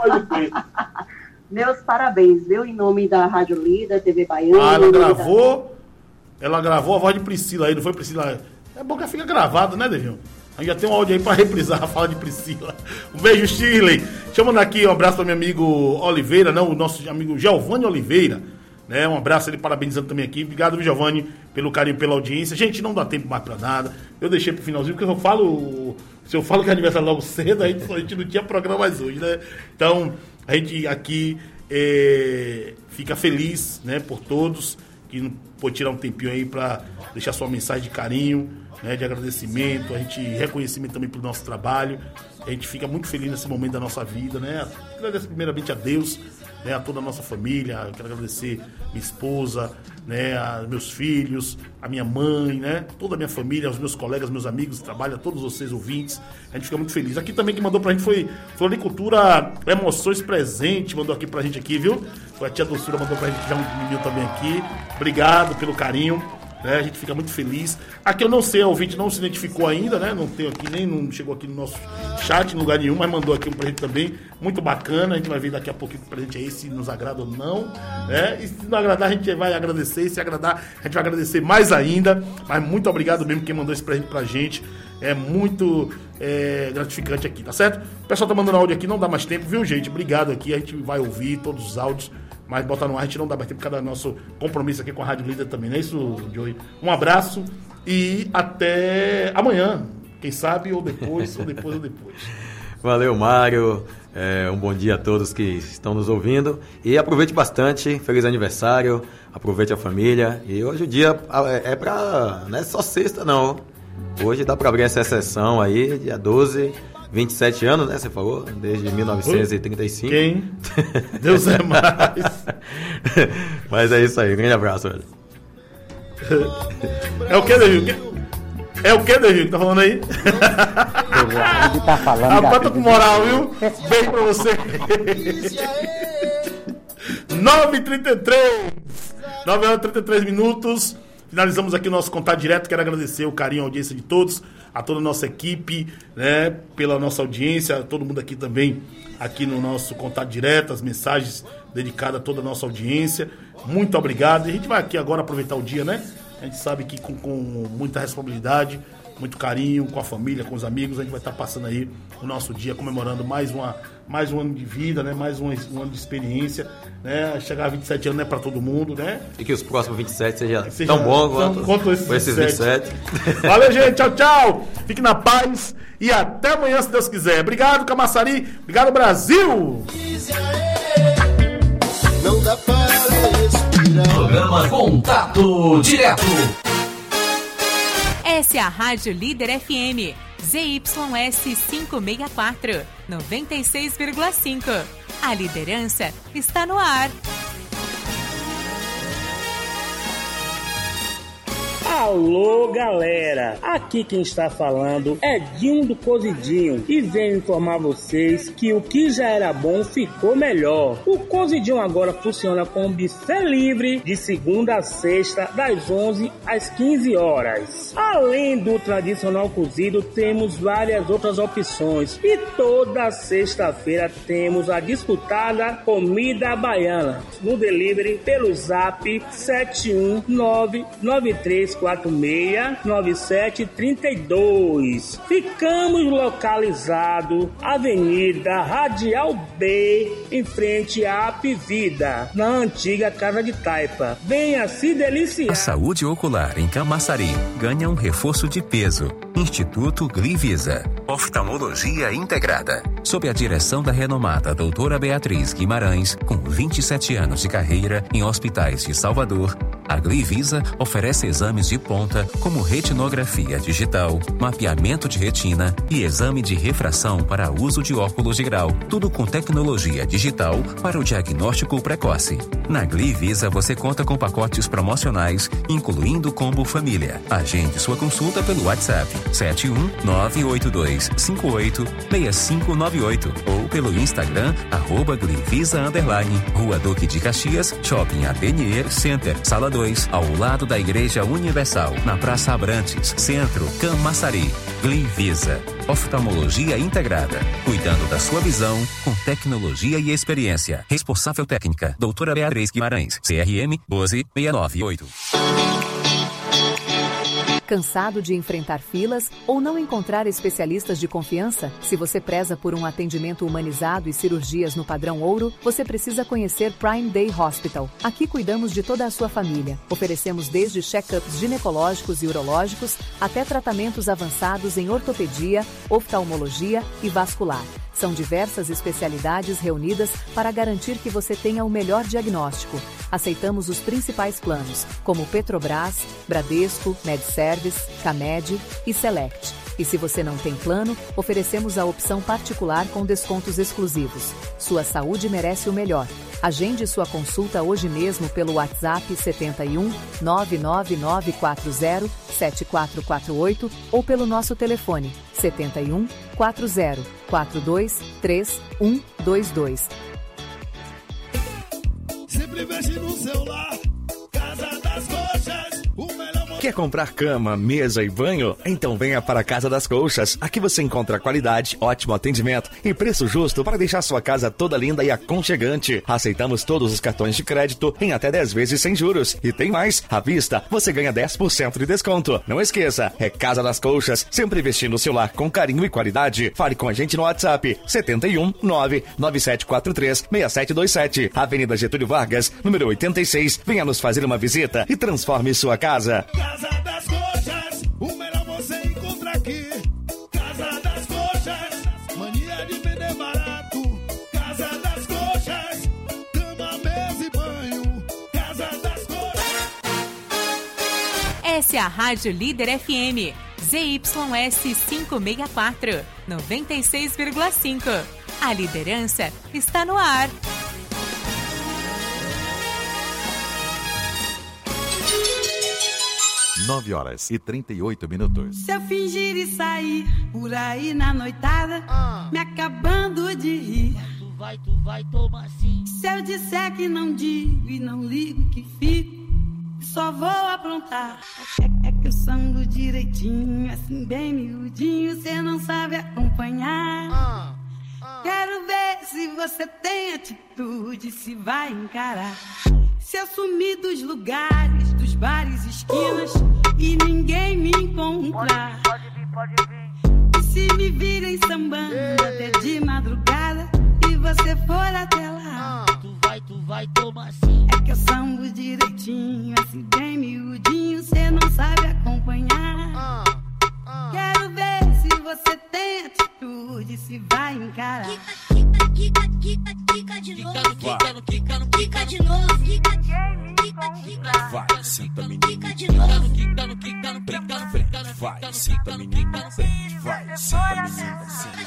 Meus parabéns, viu? Em nome da Rádio Líder, TV Baiana. Ah, ela gravou a voz de Priscila aí, não foi, Priscila? É bom que fica gravado, né, Devinho? A gente já tem um áudio aí pra reprisar a fala de Priscila. Um beijo, Shirley. Chamando aqui, um abraço para meu amigo Oliveira, né? O nosso amigo Giovanni Oliveira, né? Um abraço, ele parabenizando também aqui. Obrigado, Giovanni, pelo carinho, pela audiência. Gente, não dá tempo mais pra nada. Eu deixei pro finalzinho, porque se eu falo que é aniversário logo cedo, a gente não tinha programa mais hoje, né? Então, a gente aqui fica feliz, né, por todos que não pôde tirar um tempinho aí pra deixar sua mensagem de carinho, né, de agradecimento, reconhecimento também pelo nosso trabalho. A gente fica muito feliz nesse momento da nossa vida, né? Agradeço primeiramente a Deus, né, a toda a nossa família. Quero agradecer minha esposa, né, a meus filhos, a minha mãe, né, toda a minha família, aos meus colegas, meus amigos de trabalho, a todos vocês ouvintes. A gente fica muito feliz. Aqui também que mandou pra gente foi Floricultura Emoções Presente, mandou aqui pra gente aqui, viu? Foi a tia Doçura, mandou pra gente já um menino também aqui. Obrigado pelo carinho. A gente fica muito feliz. Aqui eu não sei, o ouvinte não se identificou ainda, né? Não tenho aqui, nem não chegou aqui no nosso chat, em lugar nenhum, mas mandou aqui um presente também, muito bacana. A gente vai ver daqui a pouquinho que o presente é esse, se nos agrada ou não, né? E se não agradar, a gente vai agradecer. E se agradar, a gente vai agradecer mais ainda. Mas muito obrigado mesmo quem mandou esse presente pra gente. É muito gratificante aqui, tá certo? O pessoal tá mandando áudio aqui, não dá mais tempo, viu, gente? Obrigado aqui, a gente vai ouvir todos os áudios. Mas botar no ar a gente não dá mais tempo por causa do nosso compromisso aqui com a Rádio Líder também, não é isso, Joey? Um abraço e até amanhã. Quem sabe, ou depois. Valeu, Mário. Um bom dia a todos que estão nos ouvindo. E aproveite bastante, feliz aniversário, aproveite a família. E hoje o dia não é só sexta, não. Hoje dá para abrir essa sessão aí, dia 12... 27 anos, né? Você falou? Desde 1935. Quem? Deus é mais. Mas é isso aí. Grande abraço, velho. É o que, David? É o que, David? Tá falando aí? Ele tá falando. Rapaz, tô com moral, viu? Beijo pra você. 9h33. 9h33. Finalizamos aqui o nosso contato direto. Quero agradecer o carinho e a audiência de todos, a toda a nossa equipe, né, pela nossa audiência, a todo mundo aqui também, aqui no nosso contato direto, as mensagens dedicadas a toda a nossa audiência. Muito obrigado. E a gente vai aqui agora aproveitar o dia, né? A gente sabe que com muita responsabilidade, muito carinho, com a família, com os amigos, a gente vai estar passando aí o nosso dia comemorando mais um ano de vida, né? Mais um ano de experiência, né? Chegar a 27 anos não é para todo mundo, né? E que os próximos 27 seja tão bom quanto esses 27. Valeu, gente. Tchau, tchau. Fique na paz e até amanhã, se Deus quiser. Obrigado, Camaçari. Obrigado, Brasil. Não dá para respirar. Programa Contato Direto. Essa é a Rádio Líder FM, ZYS 564, 96,5. A liderança está no ar. Alô, galera! Aqui quem está falando é Dinho do Cozidinho e venho informar vocês que o que já era bom ficou melhor. O Cozidinho agora funciona com buffet livre de segunda a sexta, das 11 às 15 horas. Além do tradicional cozido, temos várias outras opções e toda sexta-feira temos a disputada comida baiana no delivery pelo zap 71993469732. Ficamos localizados Avenida Radial B, em frente à Apivida, na antiga Casa de Taipa. Venha se deliciar. A saúde ocular em Camaçari ganha um reforço de peso. Instituto Glivisa. Oftalmologia integrada. Sob a direção da renomada doutora Beatriz Guimarães, com 27 anos de carreira em hospitais de Salvador, a Glivisa oferece exames de ponta como retinografia digital, mapeamento de retina e exame de refração para uso de óculos de grau, tudo com tecnologia digital para o diagnóstico precoce. Na Glivisa você conta com pacotes promocionais, incluindo combo família. Agende sua consulta pelo WhatsApp 71982586598 ou pelo Instagram @Glivisa_, Rua Duque de Caxias, Shopping Atelier Center, Sala 2, ao lado da Igreja Universal, na Praça Abrantes, Centro, Camaçari. Glivisa, oftalmologia integrada, cuidando da sua visão com tecnologia e experiência. Responsável técnica, doutora Beatriz Guimarães, CRM 12698. Cansado de enfrentar filas ou não encontrar especialistas de confiança? Se você preza por um atendimento humanizado e cirurgias no padrão ouro, você precisa conhecer Prime Day Hospital. Aqui cuidamos de toda a sua família. Oferecemos desde check-ups ginecológicos e urológicos até tratamentos avançados em ortopedia, oftalmologia e vascular. São diversas especialidades reunidas para garantir que você tenha o melhor diagnóstico. Aceitamos os principais planos, como Petrobras, Bradesco, MedService, Camed e Select. E se você não tem plano, oferecemos a opção particular com descontos exclusivos. Sua saúde merece o melhor. Agende sua consulta hoje mesmo pelo WhatsApp 71 99940 7448 ou pelo nosso telefone 71 40 42 3122. Sempre investe no celular, Casa das Coxas, o melhor. Quer comprar cama, mesa e banho? Então venha para a Casa das Colchas. Aqui você encontra qualidade, ótimo atendimento e preço justo para deixar sua casa toda linda e aconchegante. Aceitamos todos os cartões de crédito em até 10 vezes sem juros. E tem mais, à vista você ganha 10% de desconto. Não esqueça, é Casa das Colchas, sempre vestindo o seu lar com carinho e qualidade. Fale com a gente no WhatsApp 71 99743 6727, Avenida Getúlio Vargas, número 86. Venha nos fazer uma visita e transforme sua casa. Casa das Coxas, o melhor você encontra aqui. Casa das Coxas, mania de vender barato. Casa das Coxas, cama, mesa e banho. Casa das Coxas. Essa é a Rádio Líder FM, ZYS 564, 96,5. A liderança está no ar. 9h38. Se eu fingir e sair por aí na noitada, me acabando de rir, tu vai tomar sim. Se eu disser que não digo e não ligo que fico, só vou aprontar. É que eu sambo direitinho, assim bem miudinho, cê não sabe acompanhar. Quero ver se você tem atitude, se vai encarar. Se eu sumir dos lugares, dos bares, esquinas, e ninguém me encontrar, pode vir. E se me virem sambando até de madrugada e você for até lá, tu vai tomar sim. É que eu sambo direitinho, assim bem miudinho, cê não sabe acompanhar. Quero ver se você tem atitude, se vai encarar. Quica de novo. Quica de novo. Vai, senta menina. Quica de novo. Vai, senta menina. Vai, senta menina.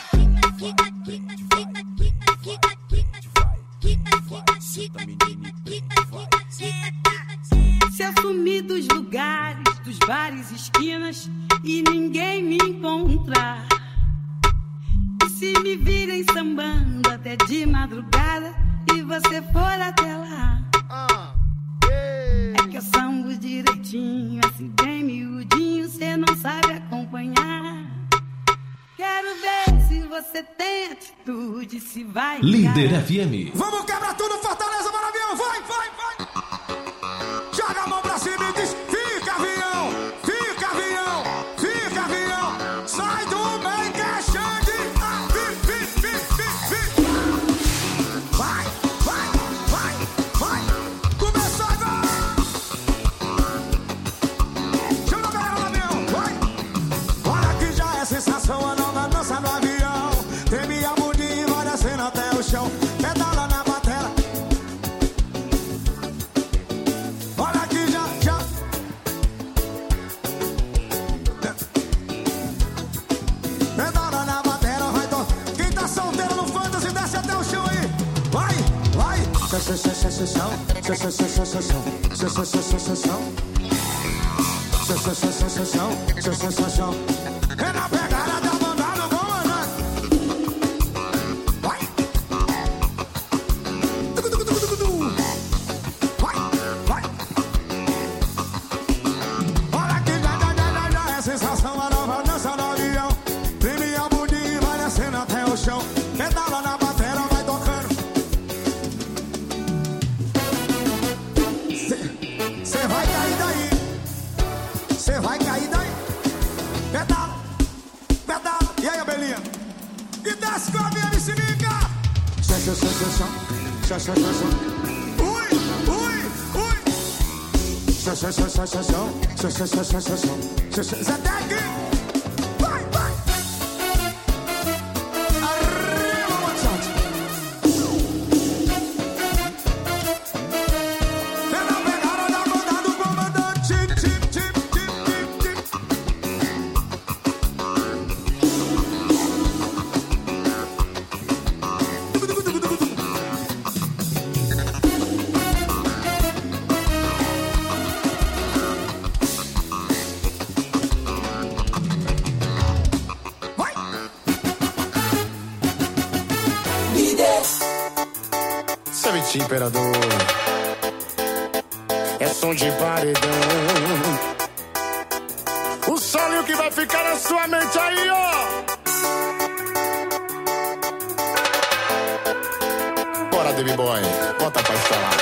Se eu sumir dos lugares, dos bares, esquinas, e ninguém me encontrar, e se me virem sambando até de madrugada e você for até lá, é que eu sambo direitinho, assim bem miudinho, cê não sabe acompanhar. Quero ver se você tem atitude, se vai encarar. Líder FM. Vamos quebrar tudo, Fortaleza, Maravilhão, vai! Joga a mão pra cima e diz: fica avião, fica avião, fica avião. Sai do meio que é Xande. Vai. Começou agora. Chama a galera do avião, vai. Olha que já é sensação a nova dança no avião. Treme a bundinha e vai descendo até o chão. Pedala na batela. Olha aqui já. Pedala na batela, vai to. Quem tá solteiro no fantasy desce até o chão aí. Vai. É na pegada da banda do comandante. Vai. Vai. Olha que já é sensação, a nova dança no avião. Treme a bundinha e vai descendo até o chão. Pedala na bateria, vai tocando. Cê vai cair daí. Cê vai cair daí. Pedala. E aí, Abelinha? E desce com a minha bicicleta. Zé Tec. Vai. Arriba, muchacho. É na pegada da banda do comandante. operador. É som de paredão. O solo que vai ficar na sua mente aí, ó. Bora, Baby Boy, bota pra instalar.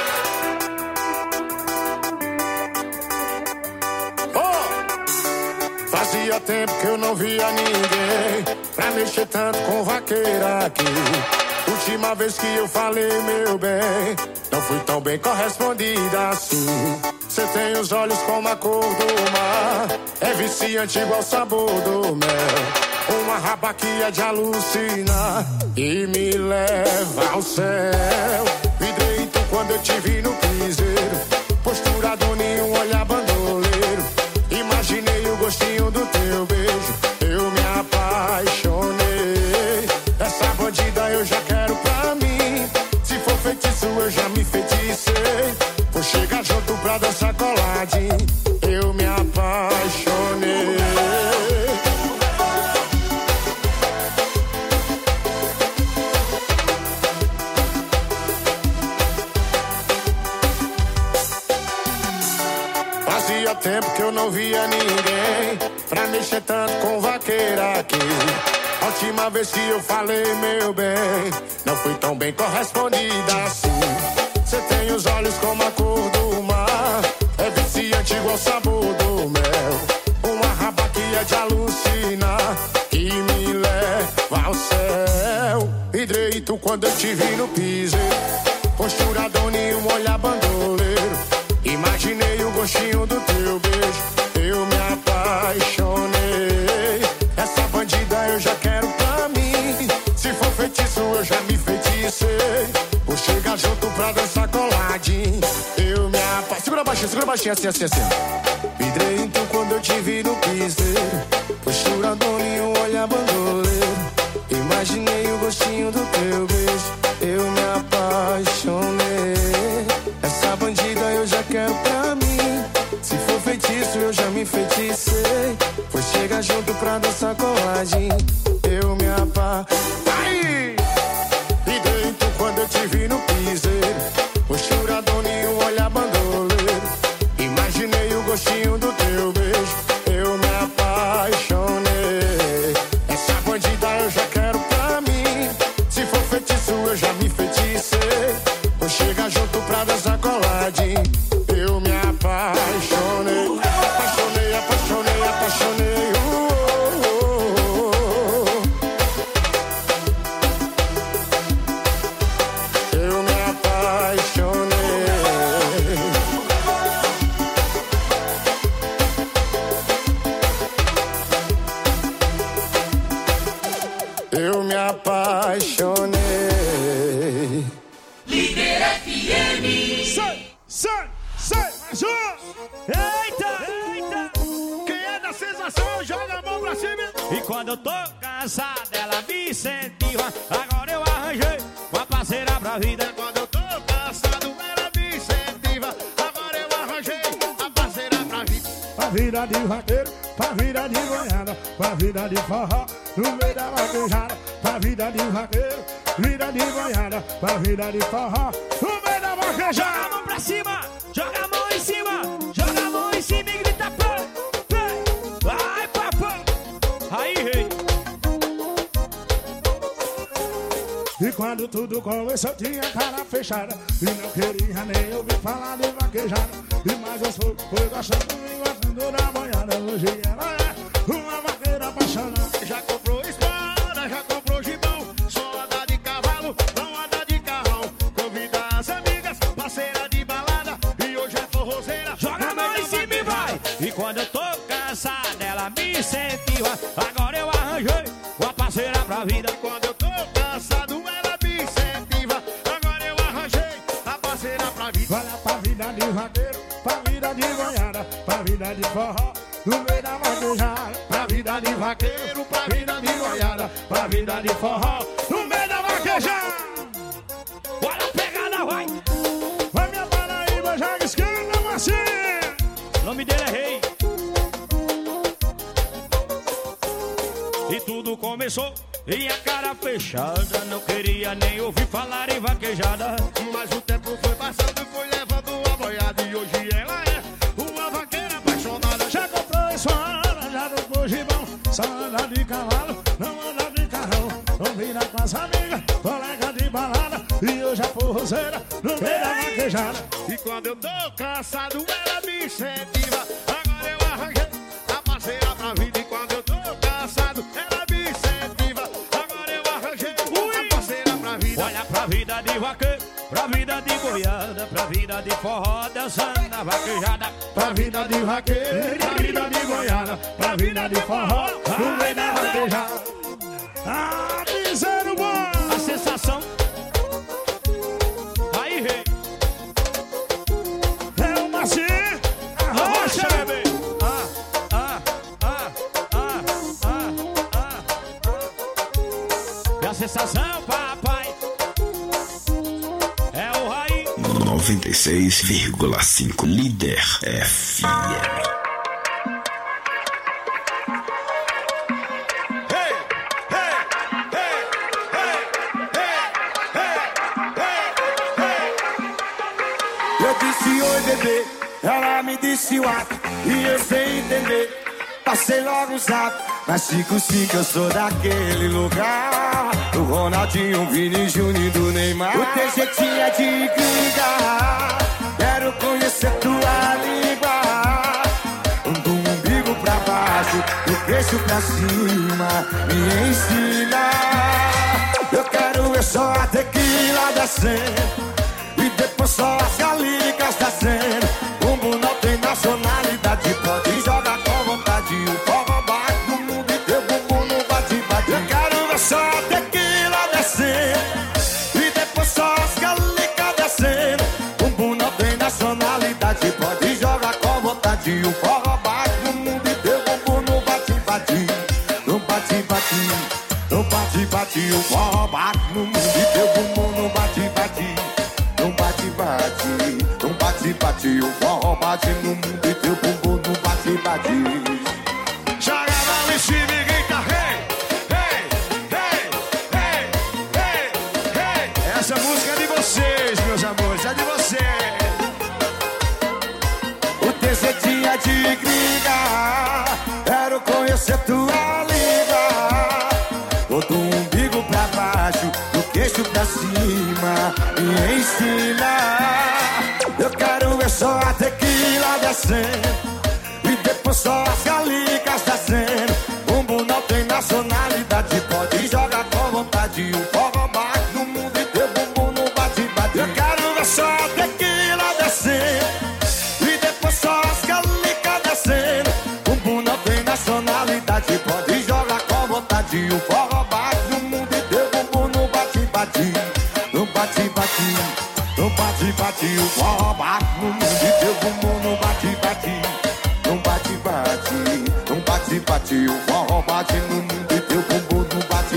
Fazia tempo que eu não via ninguém pra mexer tanto com vaqueira aqui. Última vez que eu falei, meu bem, não fui tão bem correspondida assim. Cê tem os olhos como a cor do mar, é viciante igual o sabor do mel. Uma raba que é de alucinar e me leva ao céu. Vi direito quando eu te vi no piseiro, postura doninho, um olhar bandoleiro. Imaginei o gostinho do teu beijo, eu me apaixonei. Essa bandida eu já quero pra mim, se for feitiço eu já me feticei. Vou chegar junto pra dançar coladinho, eu me apaixonei. Fazia tempo que eu não via ninguém pra mexer tanto com vaqueira aqui. A última vez que eu falei, meu bem, não fui tão bem correspondida assim. Cê tem os olhos como a cor do mar, é viciante igual o sabor do mel. Uma raba que é de alucinar, que me leva ao céu. E direito quando eu te vi no piseiro, postura doninho, um olhar bandoleiro. Imaginei o gostinho do teu beijo, eu me apaixonei. Essa bandida eu já quero pra mim, se for feitiço eu já me feticei. Vou chegar junto pra dançar coladinho, eu me apaixonei. Segura baixinho, assim, assim, assim. Vidrei então quando eu te vi no piseiro, postura doninho, um olhar bandoleiro. Imaginei o gostinho do teu beijo, eu me apaixonei. Essa bandida eu já quero pra mim, se for feitiço eu já me feticei. Vou chegar junto pra dançar coladinho, eu me apaixonei. E dentro quando eu te vi no piseiro, postura doninho, um olhar bandoleiro. Imaginei o gostinho do teu beijo, eu me apaixonei. Essa bandida eu já quero pra mim, se for feitiço eu já me feticei. Vou chegar junto pra dançar coladinho, eu me apaixonei. Apaixonei, apaixonei, apaixonei. Eu me apaixonei. Eu me apaixonei. Líder FM. Sai, mais um. Eita. Quem é da sensação, joga a mão pra cima. E quando eu tô cansado, ela me incentiva. Agora eu arranjei uma parceira pra vida. Quando eu tô cansado, ela me incentiva. Agora eu arranjei a parceira pra vida. Pra vida de vaqueiro, pra vida de goiada, pra vida de forró, no meio da vaquejada. Pra vida de vaqueiro, vida de goiada, pra vida de forró, no meio da vaquejada. Joga a mão pra cima, joga a mão em cima, joga a mão em cima e grita play, play. Vai, papai. Aí, rei. E quando tudo começou tinha cara fechada e não queria nem ouvir falar de vaquejada. E mais eu fui gostando e gostando da boiada. Hoje ela é uma vaqueira apaixonada. Já comprou espada, já comprou gibão, só anda de cavalo, não anda de carrão. Convida as amigas, parceira de balada, e hoje é forrozeira. Joga a mão em cima e vai. E quando eu tô cansado, ela me incentiva. Agora eu arranjei uma parceira pra vida. Quando eu tô cansado, ela me incentiva. Agora eu arranjei a parceira pra vida. Olha pra vida de vaqueiro, pra vida de goiada, pra vida de forró, no meio da vaquejada. Pra vida de vaqueiro, pra vida de goiada, pra vida de forró, no meio da vaquejada. Olha a pegada, vai. Vai minha Paraíba, joga esquerda, Marcinho. O nome dele é Rei. E tudo começou, e a cara fechada. Não queria nem ouvir falar em vaquejada. Mas o tempo foi passando e foi levando a boiada. E hoje ela é uma vaqueira apaixonada. Já comprou essoada, já trocou gibão. Só anda de cavalo, não anda de carrão. Não vira com as amigas, colega de balada. E hoje a forrozeira no meio da vaquejada. E quando eu tô cansado, ela me incentiva. Agora eu arranjei a parceira pra vida. E quando eu tô cansado, ela me incentiva. Agora eu arranjei a parceira pra vida. Olha pra vida de vaqueiro, pra vida de boiada, pra vida de forró, dançando na vaquejada. Pra vida de vaqueiro, pra vida de goiada, pra vida de forró, no meio da vaquejada. Ah, piseiro bom! A sensação. Aí, rei. É o Maci, a rocha, bebê. E a sensação, papai, é o Raí. 96,5 Líder FM. Eu disse oi, bebê, ela me disse what, e eu sem entender, passei logo o zap. Mas 5-5 eu sou daquele lugar, do Ronaldinho, Vini, Júnior, do Neymar. O teu jeitinho é de gringa, quero conhecer tua língua. Do umbigo pra baixo, do queixo pra cima, me ensina. Eu quero ver só a tequila descendo, e depois só as galicas descendo. Bumbum não tem nacionalidade, pode jogar com vontade. O forró bate no mundo e teu bumbum não bate. Eu quero ver só a tequila descendo, e depois só as galicas descendo. Bumbum não tem nacionalidade, pode jogar com vontade. O forró bate no mundo e teu bumbum não bate. Não bate. Não bate. O forró bate no mundo e teu bumbum não bate. Não bate, o forró bate no mundo e teu bumbum não bate. Joga a mão em cima e grita, hey. Essa música é de vocês, meus amores, é de vocês. O teu jeitinho é de gringa, quero conhecer tua língua. Do umbigo pra baixo, do queixo pra cima, me ensina. Eu quero ver só a tequila descendo, e depois só as galicas descendo. Bumbum não tem nacionalidade, pode jogar com vontade. O forró bate no mundo e teu bumbum não bate. Eu quero ver só a tequila descendo, e depois só as galicas descendo. Bumbum não tem nacionalidade, pode jogar com vontade. O forró bate no mundo e teu bumbum não bate. Não bate, o forró bate no mundo e teu bumbum não bate. Não bate, o forró bate no mundo e teu bumbum não bate.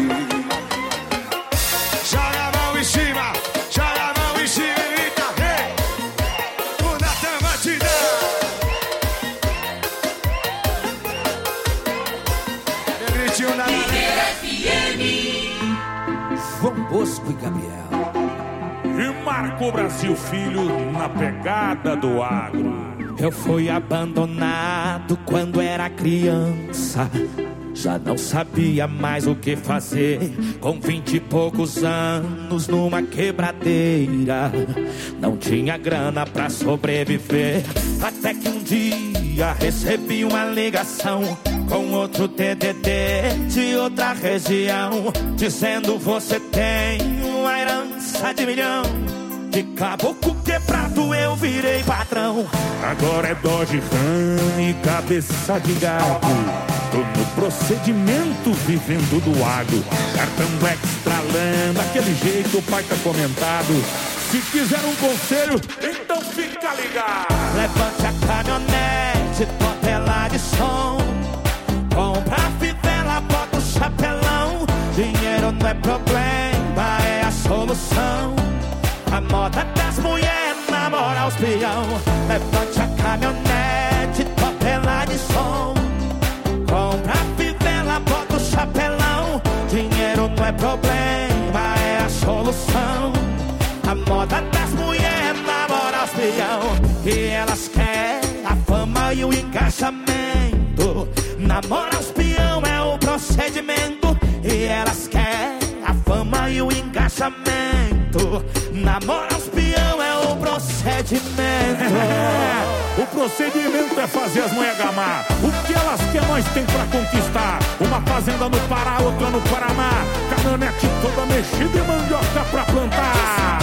Joga a mão em cima e grita, hey. O Natan vai te dar. Gritinho na João Bosco e Gabriel. E Marco Brasil Filho na pegada do agro. Eu fui abandonado quando era criança, já não sabia mais o que fazer. Com 20 e poucos anos numa quebradeira, não tinha grana pra sobreviver. Até que um dia recebi uma ligação com outro TDD de outra região, dizendo: você tem uma herança de 1 milhão. De caboclo quebrado eu virei patrão. Agora é Dodge Ram e cabeça de gato. Tô no procedimento vivendo do agro. Cartão extra lã, daquele jeito o pai tá comentado. Se quiser um conselho, então fica ligado. Levante a caminhonete, bota ela de som. Compra a fivela, bota o chapelão. Dinheiro não é problema, é a solução. A moda das mulheres namora os peão. Levante a caminhonete, papela de som. Compra a fivela, bota o chapelão. é problema, é a solução. A moda das mulheres namora os peão, e elas querem a fama e o encaixamento. Namora os peão é o procedimento, e elas querem a fama e o encaixamento. Namora os peão é o procedimento. O procedimento é fazer as mulheres gamar. O que elas querem nós tem pra conquistar. Uma fazenda no Pará, outra no Paraná, caminhonete toda mexida e mandioca pra plantar.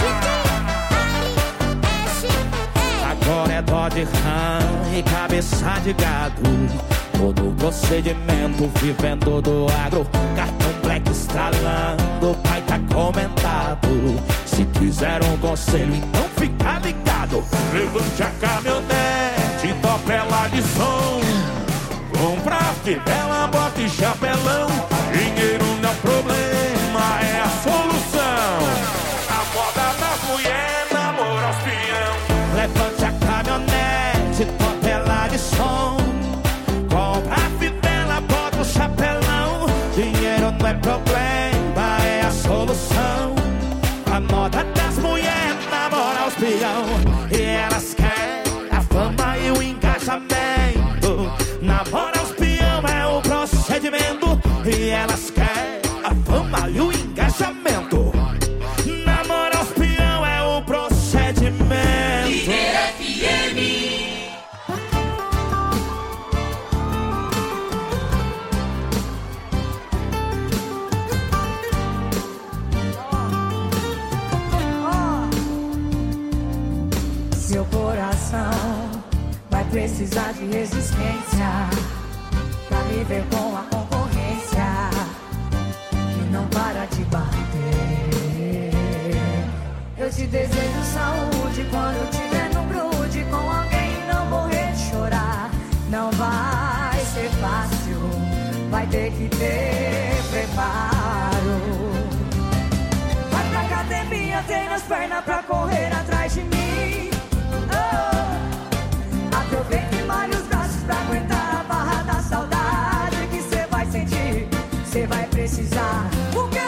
Agora é dó de rã e cabeça de gado. Todo procedimento vivendo do agro. Cartão black estralando, o pai tá comentado. Se quiser um conselho, então fica ligado. Levante a caminhonete, tope ela de som. Compra fivela, bota e chapelão. Dinheiro não é problema, é a solução. A moda das mulheres namora os peão. Levante a caminhonete, tope ela de som. Compra fivela, bota o chapelão. Dinheiro não é problema, é a solução. A moda das mulheres namora os peão, e elas querem a fama e o engajamento. Namora os peão é o procedimento, e elas querem a fama e o engajamento. Namora os peão é o procedimento. Líder FM. Seu coração vai precisar de resistência pra viver com a concorrência e não para de bater. Eu te desejo saúde quando tiver no grude com alguém e não morrer de chorar. Não vai ser fácil, vai ter que ter preparo. Vai pra academia, treina as pernas pra correr atrás de mim. Aproveita e malha os braços pra aguentar a barra da saudade que cê vai sentir, cê vai precisar. O que?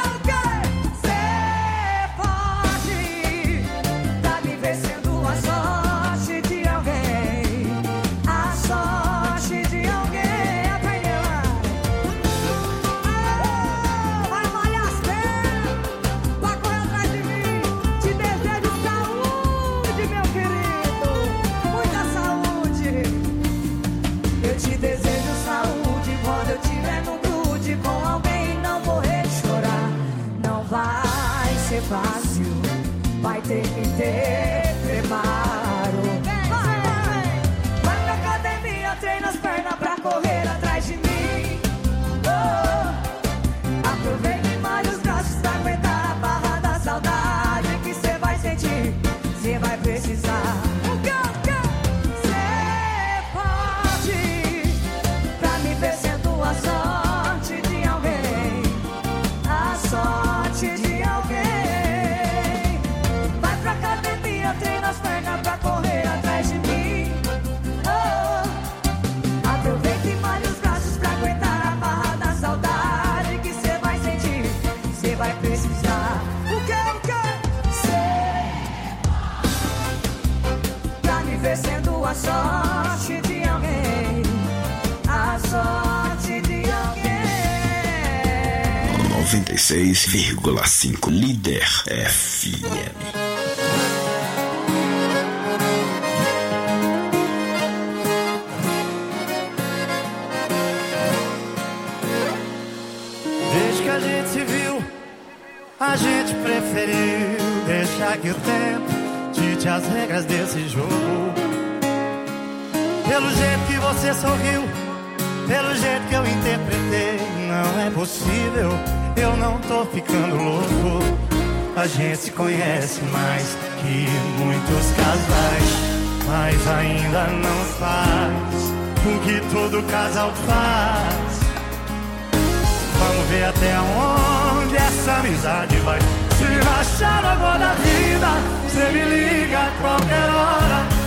Cê pode tá vivendo a sorte de alguém. A sorte de alguém. Aprendeu lá. Vai malhar as pernas pra correr atrás de mim. Te desejo saúde, meu querido. Muita saúde. Eu te desejo saúde quando eu tiver no grude com alguém e não morrer de chorar. Não vai ser fácil, vai ter que ter preparo. Vai pra academia, treina as pernas pra correr atrás de mim. Aproveita e malha os braços pra aguentar a barra da saudade que cê vai sentir, cê vai precisar. O que? Cê pode pra me ver sendo a sorte de alguém. A sorte de alguém. Vai pra academia, treina as pernas pra correr atrás de mim. Aproveita e malha os braços pra aguentar a barra da saudade que cê vai sentir, cê vai precisar. O que? Pra me ver sendo a sorte de alguém. A sorte de alguém. 96,5 Líder FM. Desde que a gente se viu, a gente preferiu deixar que o tempo dite as regras desse jogo. Pelo jeito que você sorriu, pelo jeito que eu interpretei, não é possível, eu não tô ficando louco. A gente se conhece mais que muitos casais, mas ainda não faz o que todo casal faz. Vamos ver até onde essa amizade vai. Se rachar na água da vida, cê me liga a qualquer hora.